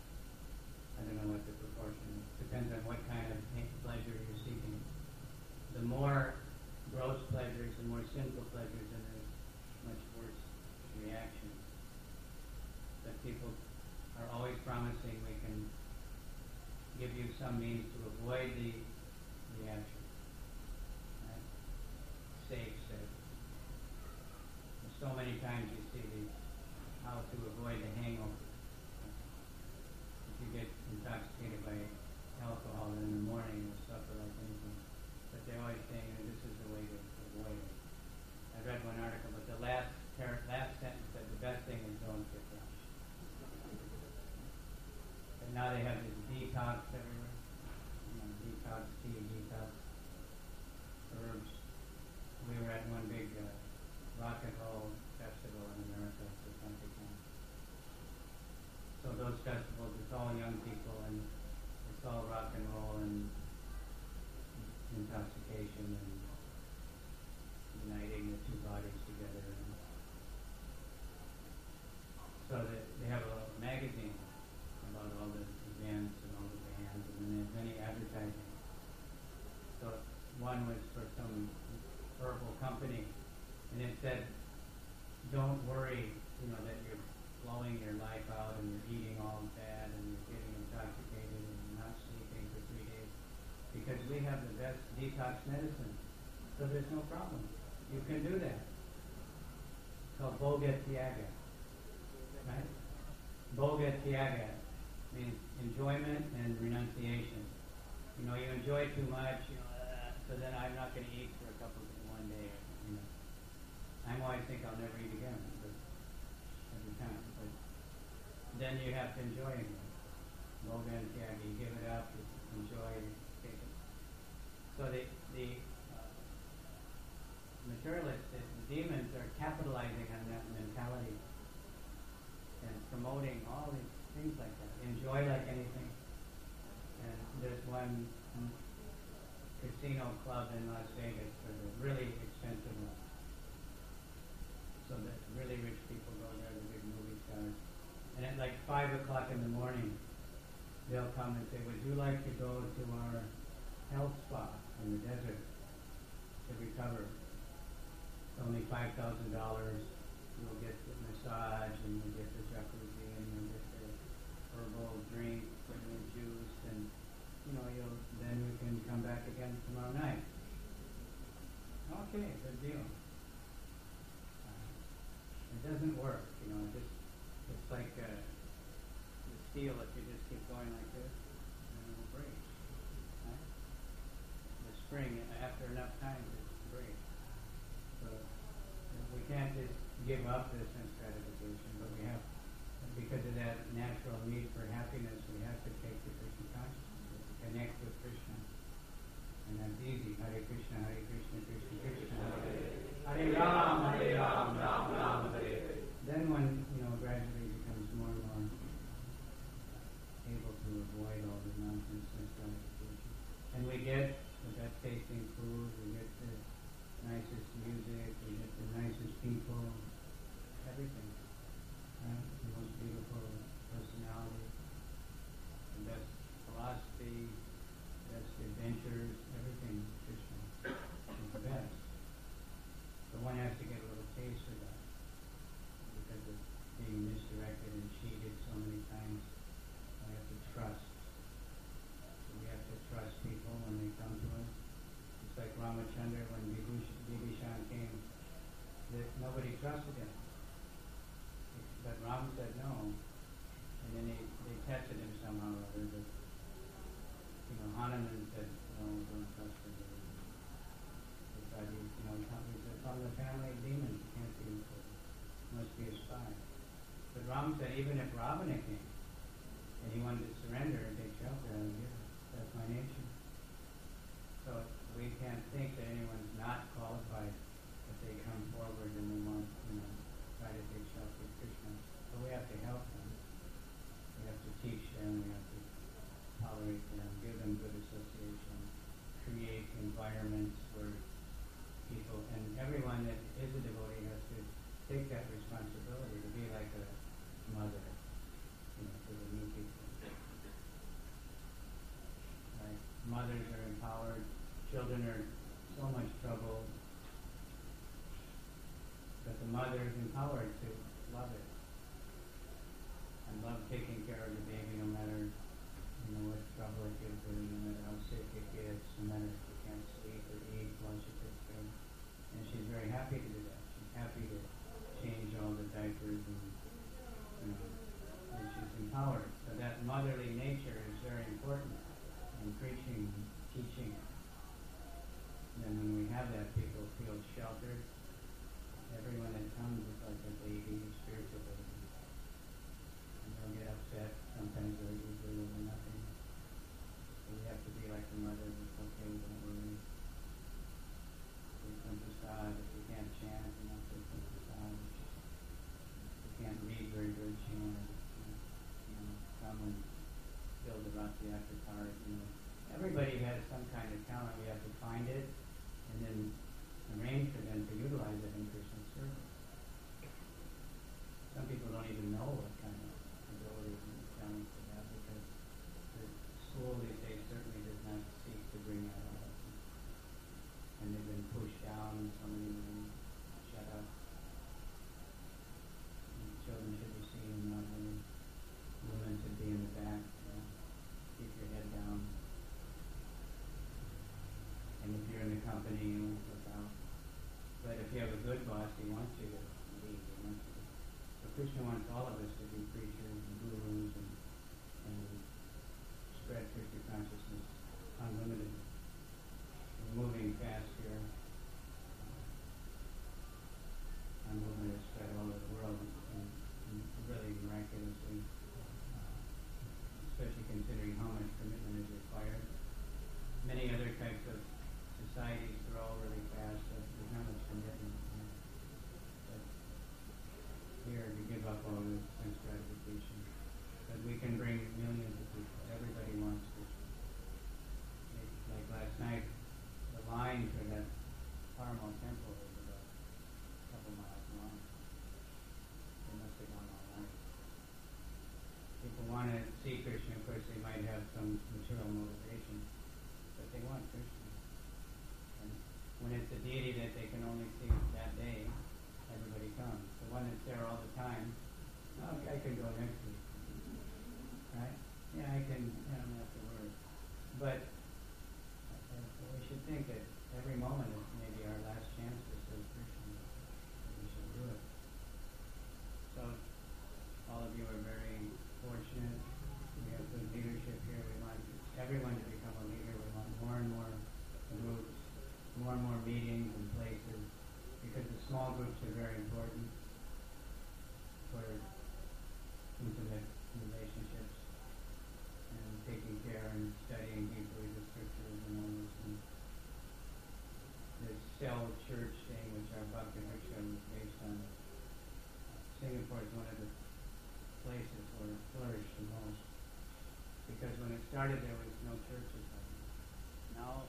I don't know what the proportion is. Depends on what kind of pain, pleasure you're seeking. the more gross pleasures, the more sinful pleasures, and there's much worse reactions. But people are always promising we can give you some means to avoid the reaction. Right? Safe, safe. So many times you see the how to avoid the hangover. If you get intoxicated by alcohol in the morning, you'll suffer like anything. But they're always saying that this is the way to avoid it. I read one article, but the last ter- last sentence said the best thing is don't get drunk. But now they have this detox everywhere. You know, detox tea, detox herbs. We were at one big uh, rock and roll festival in America for twenty times. So those festivals, it's all young people and it's all rock and roll and intoxication and uniting the two bodies together. And so that they have a little magazine about all the events and all the bands, and then there's many advertising. So one was for some herbal company, and it said, don't worry, you know, that you're blowing your life out and you're eating all bad and you're getting intoxicated and you're not sleeping for three days, because we have the best detox medicine. So there's no problem. You can do that. It's called Bhoga Tyaga. Right? Bhoga Tyaga means enjoyment and renunciation. You know, you enjoy too much, you know, uh, so then I'm not going to eat for a couple of one day. You know, I always think I'll never eat again, but every time. But then you have to enjoy it. Bhoga Tyaga, you give it up, you enjoy it, take it. So the the uh, materialists, the, the demons, are capitalizing on that mentality and promoting all these things like that. Enjoy like anything. And there's one casino club in Las Vegas for the really expensive ones. So that really rich people go there, the big movie stars. And at like five o'clock in the morning, they'll come and say, would you like to go to our health spa in the desert to recover? It's only five thousand dollars. You'll get the massage, and you'll get the jacuzzi, and you'll get the herbal drink, put in juice, and you know, you'll then you can come back again tomorrow night. Okay, good deal. Uh, it doesn't work, you know. It just it's like uh, the steel. If you just keep going like this, then it will break. Right? The spring, after enough time, it breaks. So we can't just give up this sense gratification, but we have, because of that natural need for happiness, we have to take the Krishna consciousness, to connect with Krishna. And that's easy. Hare Krishna, Hare Krishna, Krishna Krishna, Hare Ram, Hare Ram, Ram Ram, Hare Hare. Then when, you know, gradually becomes more and more able to avoid all the nonsense sense gratification. And we get the best tasting food, we get the nicest music, we get the nicest people, everything. Right? The most beautiful personality, the best philosophy, best adventures, everything Krishna is the best. But one has to get a little taste of that because of being misdirected and cheated so many times. We have to trust. So we have to trust people when they come to us. It's like Ramachandra when Vibhishan came, that nobody trusted him. But Ram said no, and then they, they tested him somehow or other. But, you know, Hanuman said, no, don't trust him. They thought he, you know, he said, from the family of demons, you can't be, must be a spy. But Ram said, even if Ravana came, and he wanted to surrender and take shelter, I would give it. That's my nature. So we can't think that anyone's not qualified if they come forward and they want, you know, try to take shelter with Krishna. But we have to help them. We have to teach them. We have to tolerate them, give them good association, create environments where people, and everyone that is a devotee has to take that responsibility to be like a mother, you know, to the new people. Right? Mothers are empowered. Children are so much trouble, but the mother is empowered to love it and love taking care of the baby, no matter you know what trouble it gives her, no matter how sick it gets, no matter if she can't sleep or eat while she takes care of it. And she's very happy to do that. She's happy to change all the diapers and you know, and she's empowered. So that motherly nature is very important in preaching and teaching. And when we have that, people feel sheltered. Everyone that comes is like a baby, a spiritual baby. And they'll get upset. Sometimes they're usually over nothing. So we have to be like the mother. It's okay, don't worry. We come to God. If we can't chant, you know, we come to God. If we can't read very good, chant. You know, come and build a Rathayatra cart. You know, everybody has some kind of talent. We have to find it and then arrange for them to utilize it in Krishna service. Some people don't even know what kind of abilities and talents they have because the school these days certainly does not seek to bring that out. And they've been pushed down in so many ways. Shut up. And children should be seen, not women. Women should be in the back. You know, keep your head down. And if you're in the company, you look out. But if you have a good boss, he wants you to lead. He wants you to. So Krishna wants all of us to be preachers and gurus and, and spread Krishna consciousness unlimited. We're moving fast here. I'm moving to spread all over the world and, and really miraculously, uh, especially considering how much commitment is required. Many other types of societies grow really fast, but there's not much commitment. You know. But here, we give up all the sense gratification. But we can bring millions of people. Everybody wants to. Like last night, the line for that Carmel temple was about a couple miles long. They must have gone all night. People want to see Krishna. Of course, they might have some material motivation, but they want Krishna. And when it's a deity that they can only see that day, everybody comes. The one that's there all the time, oh, I can go next week. Right? Yeah, I can, I don't have to worry. But uh, we should think that every moment is maybe our last chance to serve Krishna. We should do it. So, all of you are very fortunate. We have good leadership here. We want everyone to become a leader. We want more and more groups, more and more meetings and places, because the small groups are very important for intimate relationships and taking care and studying deeply the scriptures and all those things. This cell church thing, which our Bhakti Riksha was based on, Singapore is one of the places where it flourished the most. Because when it started, there was no churches like this. Now,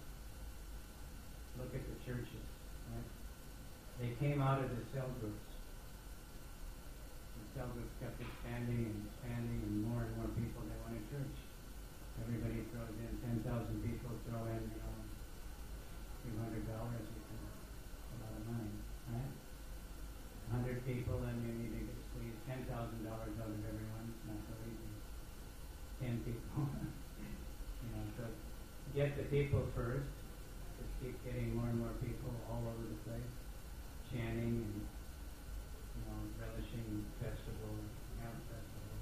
look at the churches, right? They came out of the cell groups. The cell groups kept expanding and expanding, and more and more people, they want a church. Everybody throws in ten thousand people, throw in, you know, two hundred dollars, you can, a lot of money, right? one hundred people, then you need to get squeeze ten thousand dollars out of everyone. It's not so easy. ten people. You know, so get the people first. Just keep getting more and more people all over the place, chanting and, you know, relishing festival, camp festival.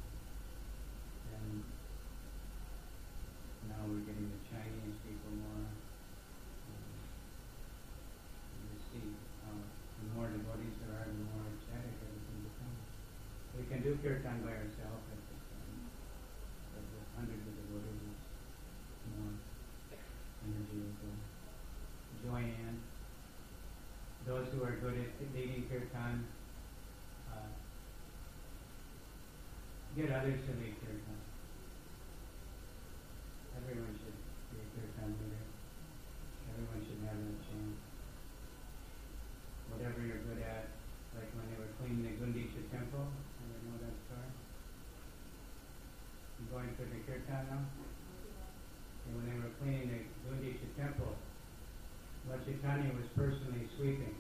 And now we're getting the Chinese people more. Um, you see how the more devotees there are, the more ecstatic everything becomes. We can do kirtan by ourselves at this time, but with hundreds of devotees, more energy will go. Join in. Those who are good at leading kirtan, uh, get others to lead kirtan. Everyone should be a kirtan leader. Everyone should have that chance. Whatever you're good at, like when they were cleaning the Gundicha temple, you know that story? You going for the kirtan now? And when they were cleaning the Gundicha temple, Lord Chaitanya was personally sweeping.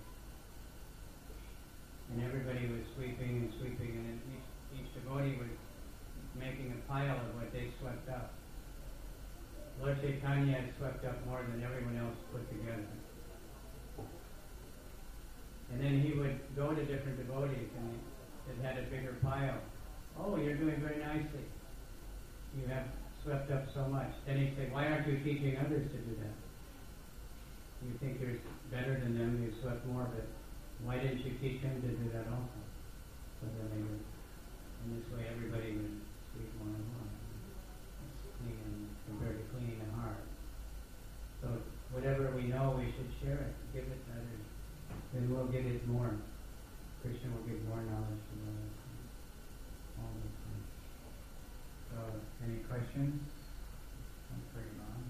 And everybody was sweeping and sweeping, and each, each devotee was making a pile of what they swept up. Lord Chaitanya had swept up more than everyone else put together. And then he would go to different devotees and that had a bigger pile. Oh, you're doing very nicely. You have swept up so much. Then he'd say, why aren't you teaching others to do that? You think you're better than them, you swept more, but why didn't you teach him to do that also? So then they would, in this way everybody would sweep more and more. It's clean compared to cleaning a heart. So whatever we know, we should share it, give it to others. Then we'll get it more. Krishna will give more knowledge to others. All these things. So, any questions? That's pretty long.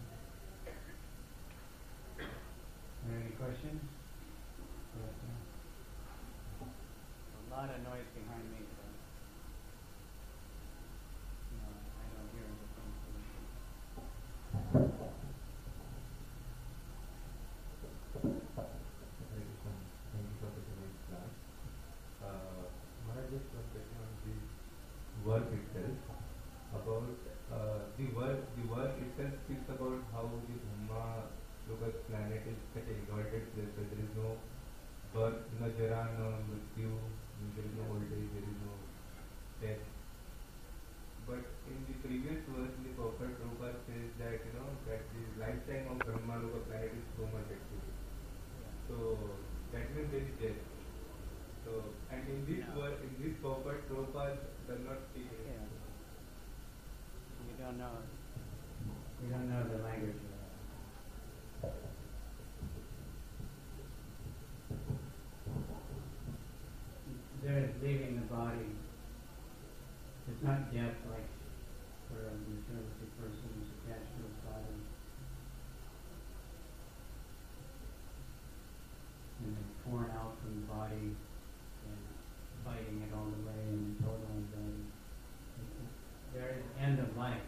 Are there any questions? Yes, no. A lot of noise behind me, so no, I don't hear anything. Thank you for the great class. Uh, Maharaj, just one question on the work itself. About uh, the work, the work itself speaks about how the Brahma Loka planet is such an exalted place where there is no birth, no jara, no mrityu, there is no old age, there is no death. But in the previous verse, the Prophet Prabhupada says that you know that the lifetime of Brahma Loka planet is so much actually. So that means there is death. So and in this No. verse, in this Prophet Prabhupada does not speak anything. Yeah. We don't know. We don't know the language of that. There is leaving the body. It's not death like for a materialistic person who's attached to his body. And then torn out from the body and fighting it all the way in total anxiety. There is end of life.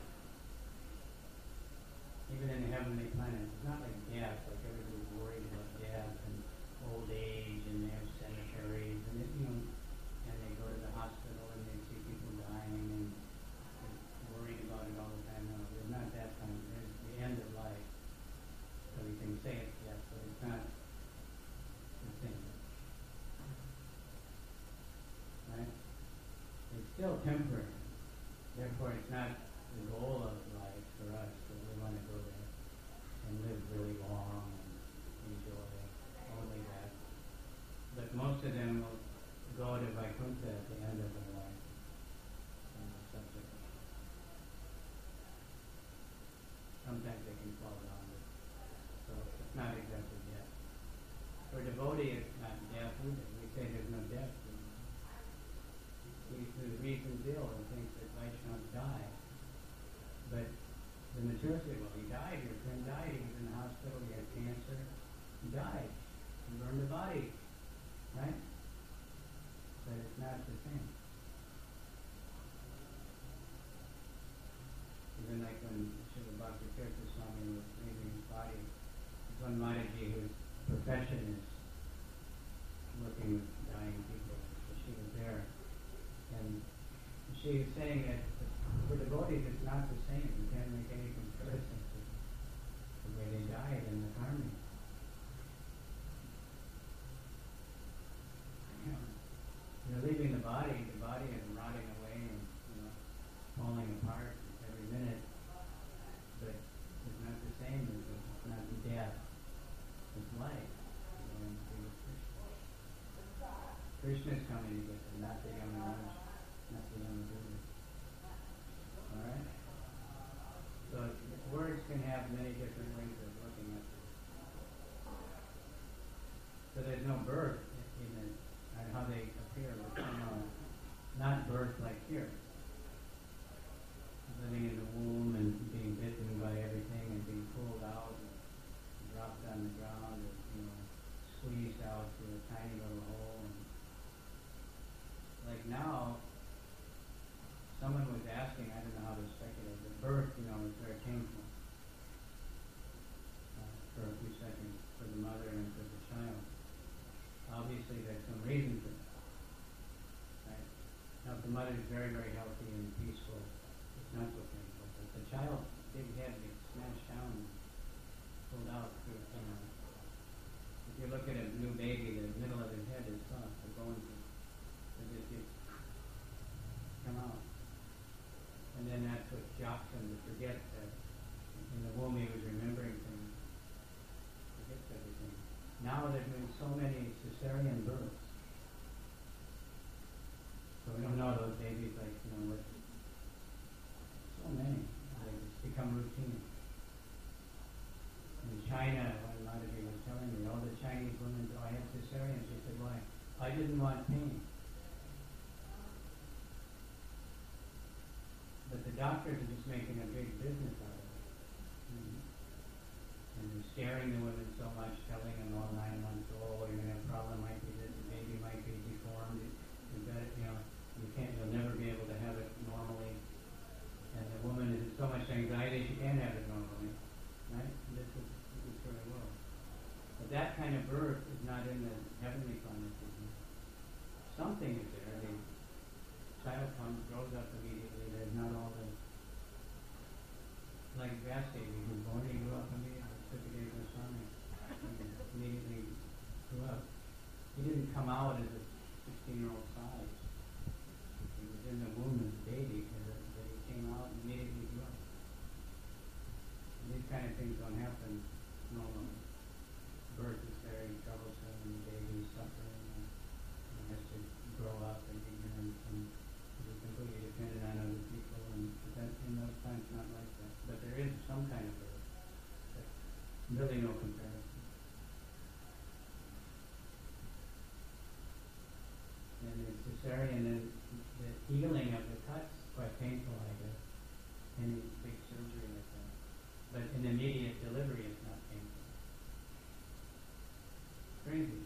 Even in the heavenly planets, it's not like death, like everybody's worried about death and old age, and they have cemeteries, and it, you know, and they go to the hospital and they see people dying and they're worried about it all the time. No, there's not that kind. There's the end of life. So you can say it's death, but it's not the thing. Right? It's still temporary. Therefore, it's not the goal of life for us, but we want to go there and live really long and enjoy only that. But most of them will go to Vaikuntha at the end of their life. And the subject. Sometimes they can fall down, but so it's not exactly death. For a devotee, it's not death either. We say there's no death. He reasons ill and thinks that Vaishnavas die. But the materialistic, well, he died, your friend died, he was in the hospital, he had cancer, he died. He burned the body. Right? But it's not the same. Even like when Srila Bhakti Tirtha Swami was leaving his body, there's one Mataji whose profession is working with dying people. So she was there. And she is saying that for devotees it's not the same. You can't make any comparison to the way they died in the karma. You know, you're leaving the body, the body is rotting away and you know, falling apart every minute. But it's not the same as it's not the death. It's life. You know, Krishna is coming to get them, not the young ones, not the young Buddha. Alright? So words can have many different ways of looking at this. So there's no birth in it, and how they appear, but you know, not birth like here. Living in the womb and being bitten by everything and being pulled out and dropped on the ground and, you know, squeezed out through a tiny little hole. And like now, someone was asking, I don't know how to speculate, but birth, you know, is very painful uh, for a few seconds for the mother mother's very, very healthy and peaceful, it's not so painful. But the child, big head gets smashed down and pulled out through, you know. If you look at a new baby, the middle of his head is soft, the bones they just get come out. And then that's what shocks him to forget that in the womb he was remembering things. Forgets everything. Now there's been so many cesarean births. So we don't know those babies, like, you know, what, so many. They just become routine. In China, one a lot of you was telling me, all the Chinese women, oh, I had cesareans. She said, why? I didn't want pain. But the doctors are just making a big business out of it. Mm-hmm. And they're scaring the women so much, telling them all nine months old, you're going to have a problem, might be this, the baby might be deformed, you better, you know, you can't, you'll never be able to have it normally. And the woman is in so much anxiety, she can't have it normally. Right? And this is, this is for the world. But that kind of birth is not in the heavenly consciousness. Something is there. The child comes, grows up immediately. There's not all the, like Vasudev, he was born, he grew up immediately. Sukadeva Goswami immediately grew up. He didn't come out as a sixteen-year-old size. He was in the womb as a baby, and then he came out and immediately grew up. And these kind of things don't happen normally. Birth is very troublesome, and the baby is suffering, and he has to grow up in ignorance, and he's completely dependent on other people, and that, in those times, not like that. But there is some kind of birth. But really no comparison. And the cesarean, and the healing of the cuts is quite painful, I guess. Any big surgery like that. But an immediate delivery is not painful. Crazy.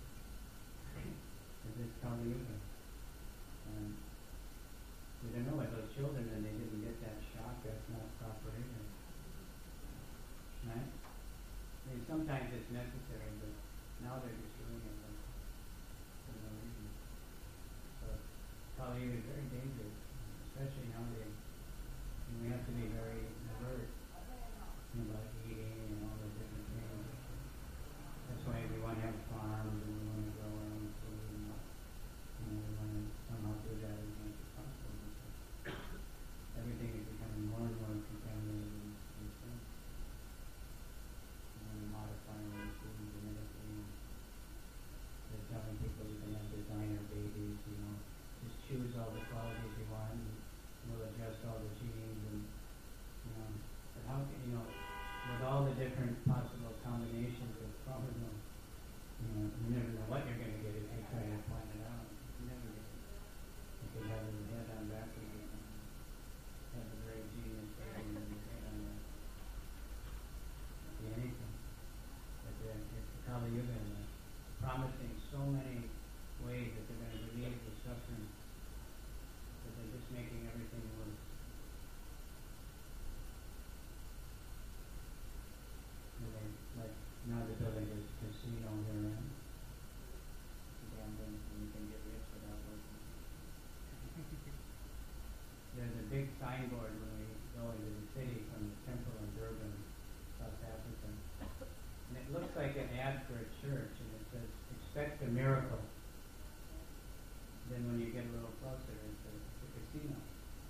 Is this Kali Yuga? Um, we don't know what those children, and they didn't get that shock. That's not proper either. Right? I mean, sometimes it's necessary, but now they're just doing it like, for no reason. So Kali Yuga is very dangerous, especially nowadays. And we have to be very alert about eating and all the different things. That's why we want to have farms and we want to grow our own food and, you know, we want to somehow do that as much as possible. Everything is becoming more and more contaminated and, and stuff. We want to modify our own food genetically. They're telling people you can have designer babies, you know, just choose all the qualities you want and we'll adjust all the genes and, you know, but how can, you know, with all the different possible combinations of chromosomes, you know, you never know what you're going to get if you try to plan it out. You never get it. You could have your head on backwards or something. Have a very genius baby and your head on that. Be anything. But uh, it's the Kali Yuga and uh, promising so many ways that they're going to relieve the suffering, that they're just making everything worse. They, like now they're building this casino here in gambling, and you can get rich without working. There's a big signboard when we go into the city from the temple in Durban, South Africa. And it looks like an ad for a church, and it says, expect a miracle. Then when you get a little closer, it's a, it's a casino.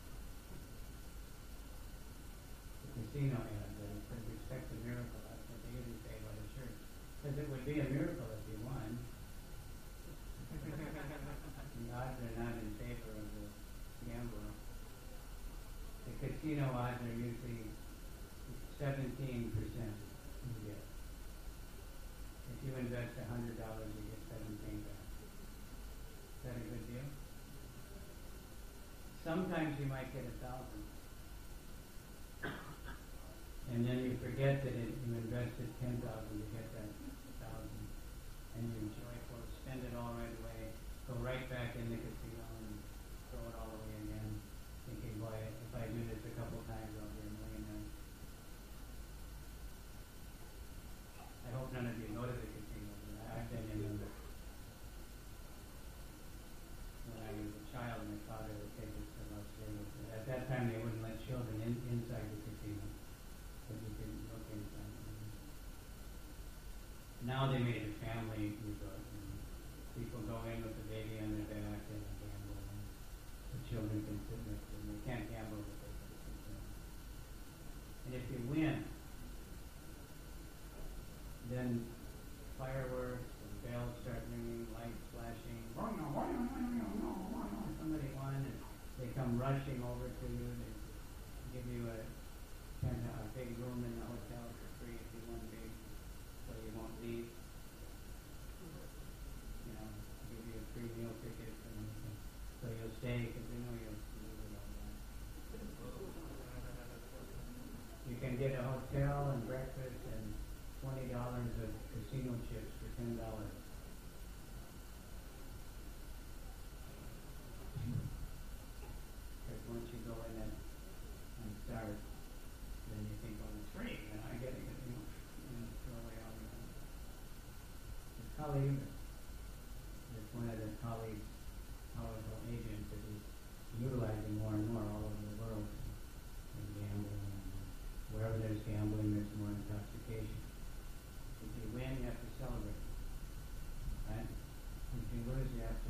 The casino ad, that it says, expect a miracle. That's what they usually say about a church. Because it would be a miracle if you won. The odds are not in favor of the gambler. The casino odds are usually seventeen percent you get. If you invest one hundred dollars, you get seventeen back. Is that a good deal? Sometimes you might get a thousand. And then you forget that it, you invested ten thousand to get that thousand. And you're joyful, spend it all right away, go right back in the casino and throw it all away again, thinking, boy, if I do this a couple times, I'll be a millionaire. I hope none of you go to the casino. I've been in them. When I was a child, my father that time they wouldn't let children in, inside the casino, but you could look inside. Now they made a family resort, and people go in with the baby on their back and gamble, and the children can sit next to them. They can't gamble, but they can sit there. And if you win, then fireworks and bells start ringing, lights flashing. Somebody won, and they come rushing over to you. They give you a, a big room in the hotel for free if you won big, so you won't leave. You know, give you a free meal ticket, and so you'll stay because they know you'll lose it all that. You can get a hotel and breakfast and twenty dollars of casino chips for ten dollars. Because once you go in and, and start, then you think, oh, it's free, and I get it, you know, and throw away all your money. It's Kali Yuga. It's one of the Kali's powerful agents that he's utilizing more and more all over the world in gambling. And wherever there's gambling, there's more intoxication. If you win, you have to celebrate, right? If you lose, you have to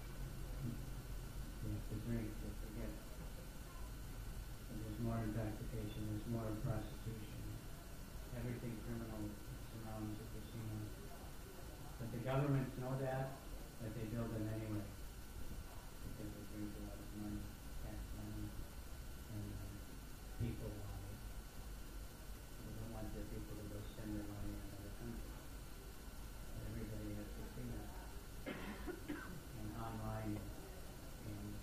you have to drink to forget. So there's more intoxication, there's more prostitution, everything criminal surrounds the casino. But the governments know that, but they build them anyway because it brings a lot of money, tax money, and uh, people want it. They don't want their people to go spend their money in other countries. But everybody has to see that. And online and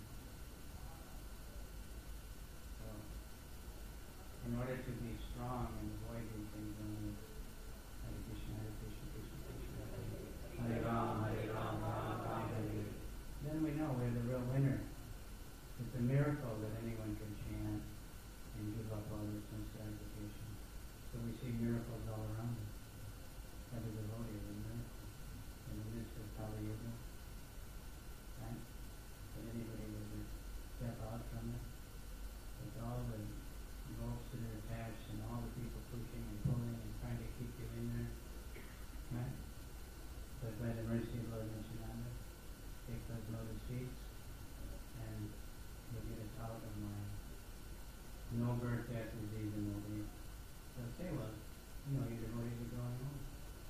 so in order to be strong and avoid these things, only Hare Krishna, Hare Krishna, Krishna Krishna, Hare Ram, Hare Ram, Ram Ram, Hare Hare. Then we know we're the real winner. It's a miracle that anyone can chant and give up all this misgratification. So we see miracles all around us. Every devotee is a miracle. In the midst of Kali Yuga, right? But anybody will just step out from it with all the ropes that are attached and all the people pushing and pulling and trying to keep you in there, right? But by the mercy of Lord Nityananda, take those lotus seats and you'll get us out of mind. No birth, death, disease, and old age. They'll say, well, you know, your devotees are growing old.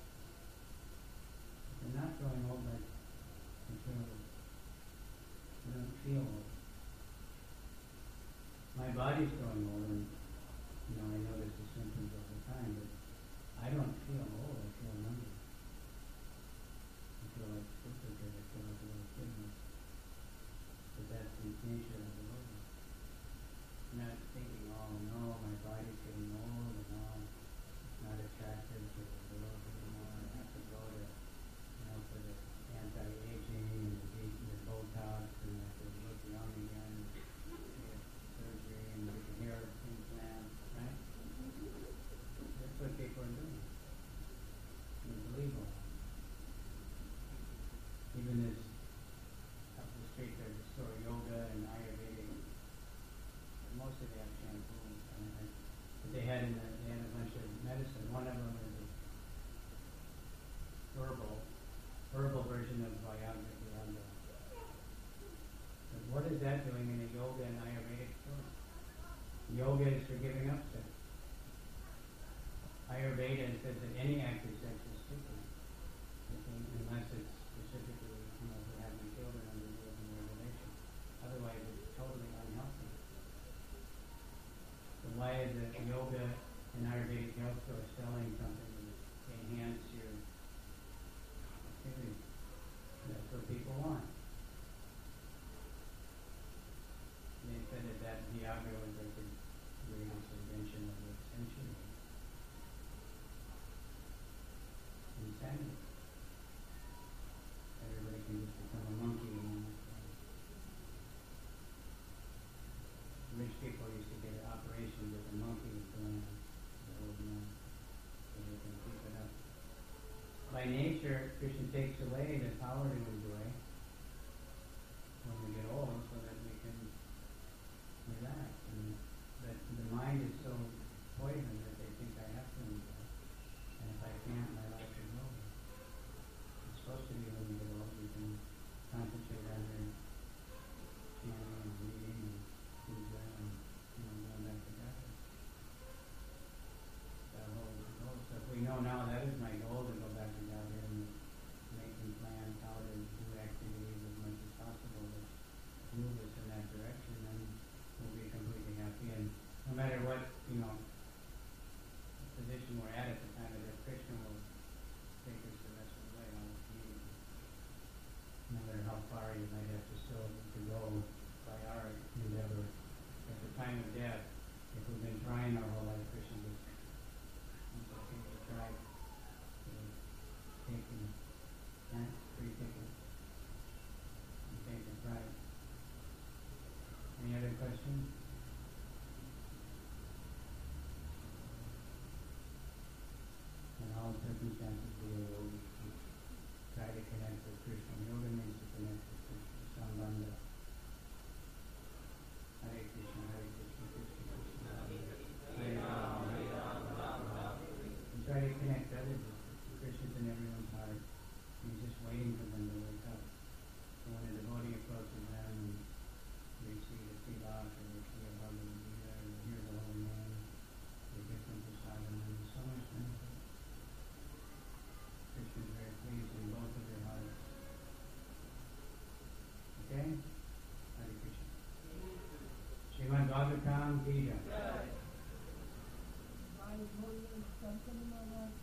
They're not growing old like materials. They don't feel old. My body's growing old, and you know, I notice the symptoms all the time, but I don't feel old. I feel younger. I feel like super good. I feel like a little kid. But that's the nature of the body. Not thinking, oh no, my body's getting old, and now it's not attractive to the world anymore. I have to go to, you know, for the anti-aging and the, deep, the Botox, and I have to look young again, and get surgery, and get the hair implant, right? That's what people are doing. It's illegal. Even this, up the street, there's a store, yoga and Ayurvedic. Most of them have shampoo, and, and, but they had in the, they had a bunch of medicine. One of them is a herbal, herbal version of Viagra. Viagra. But what is that doing in a yoga and Ayurvedic store? Yoga is for giving up sex. Ayurveda says that any act of sex is stupid, unless it's specifically, you know, for having children under rules and regulations. Otherwise, it's totally unhealthy. So why is it yoga and Ayurvedic health store selling something to enhance your activity? That's what people want. And they said that that Viagra was like the greatest invention of the century. Insanity. Everybody can just become a monkey. And rich people used to get operations with a monkey was going on. The old man. So they can keep it up. By nature, Krishna takes away the power to enjoy when we get old so that we can relax and questions? In all circumstances, we will try to connect with Krishna. Yoga means to connect with Krishna. Sambandha. Hare Krishna, Hare Krishna, Krishna Krishna, Hare Hare, Hare Rama, Hare Rama, Rama Rama. We try to connect others. Krishna's in everyone's heart. He's just waiting for them to wake up. So when a devotee approaches them and they see the Tilak or they see a Bhagavad Gita or they hear the holy name, they give them prasadam, and there's so much benefit. Krishna is very pleased in both of their hearts. Okay? Hare Krishna. Srimad Bhagavatam Gita.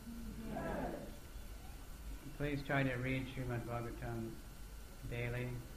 Please try to read Srimad Bhagavatam daily.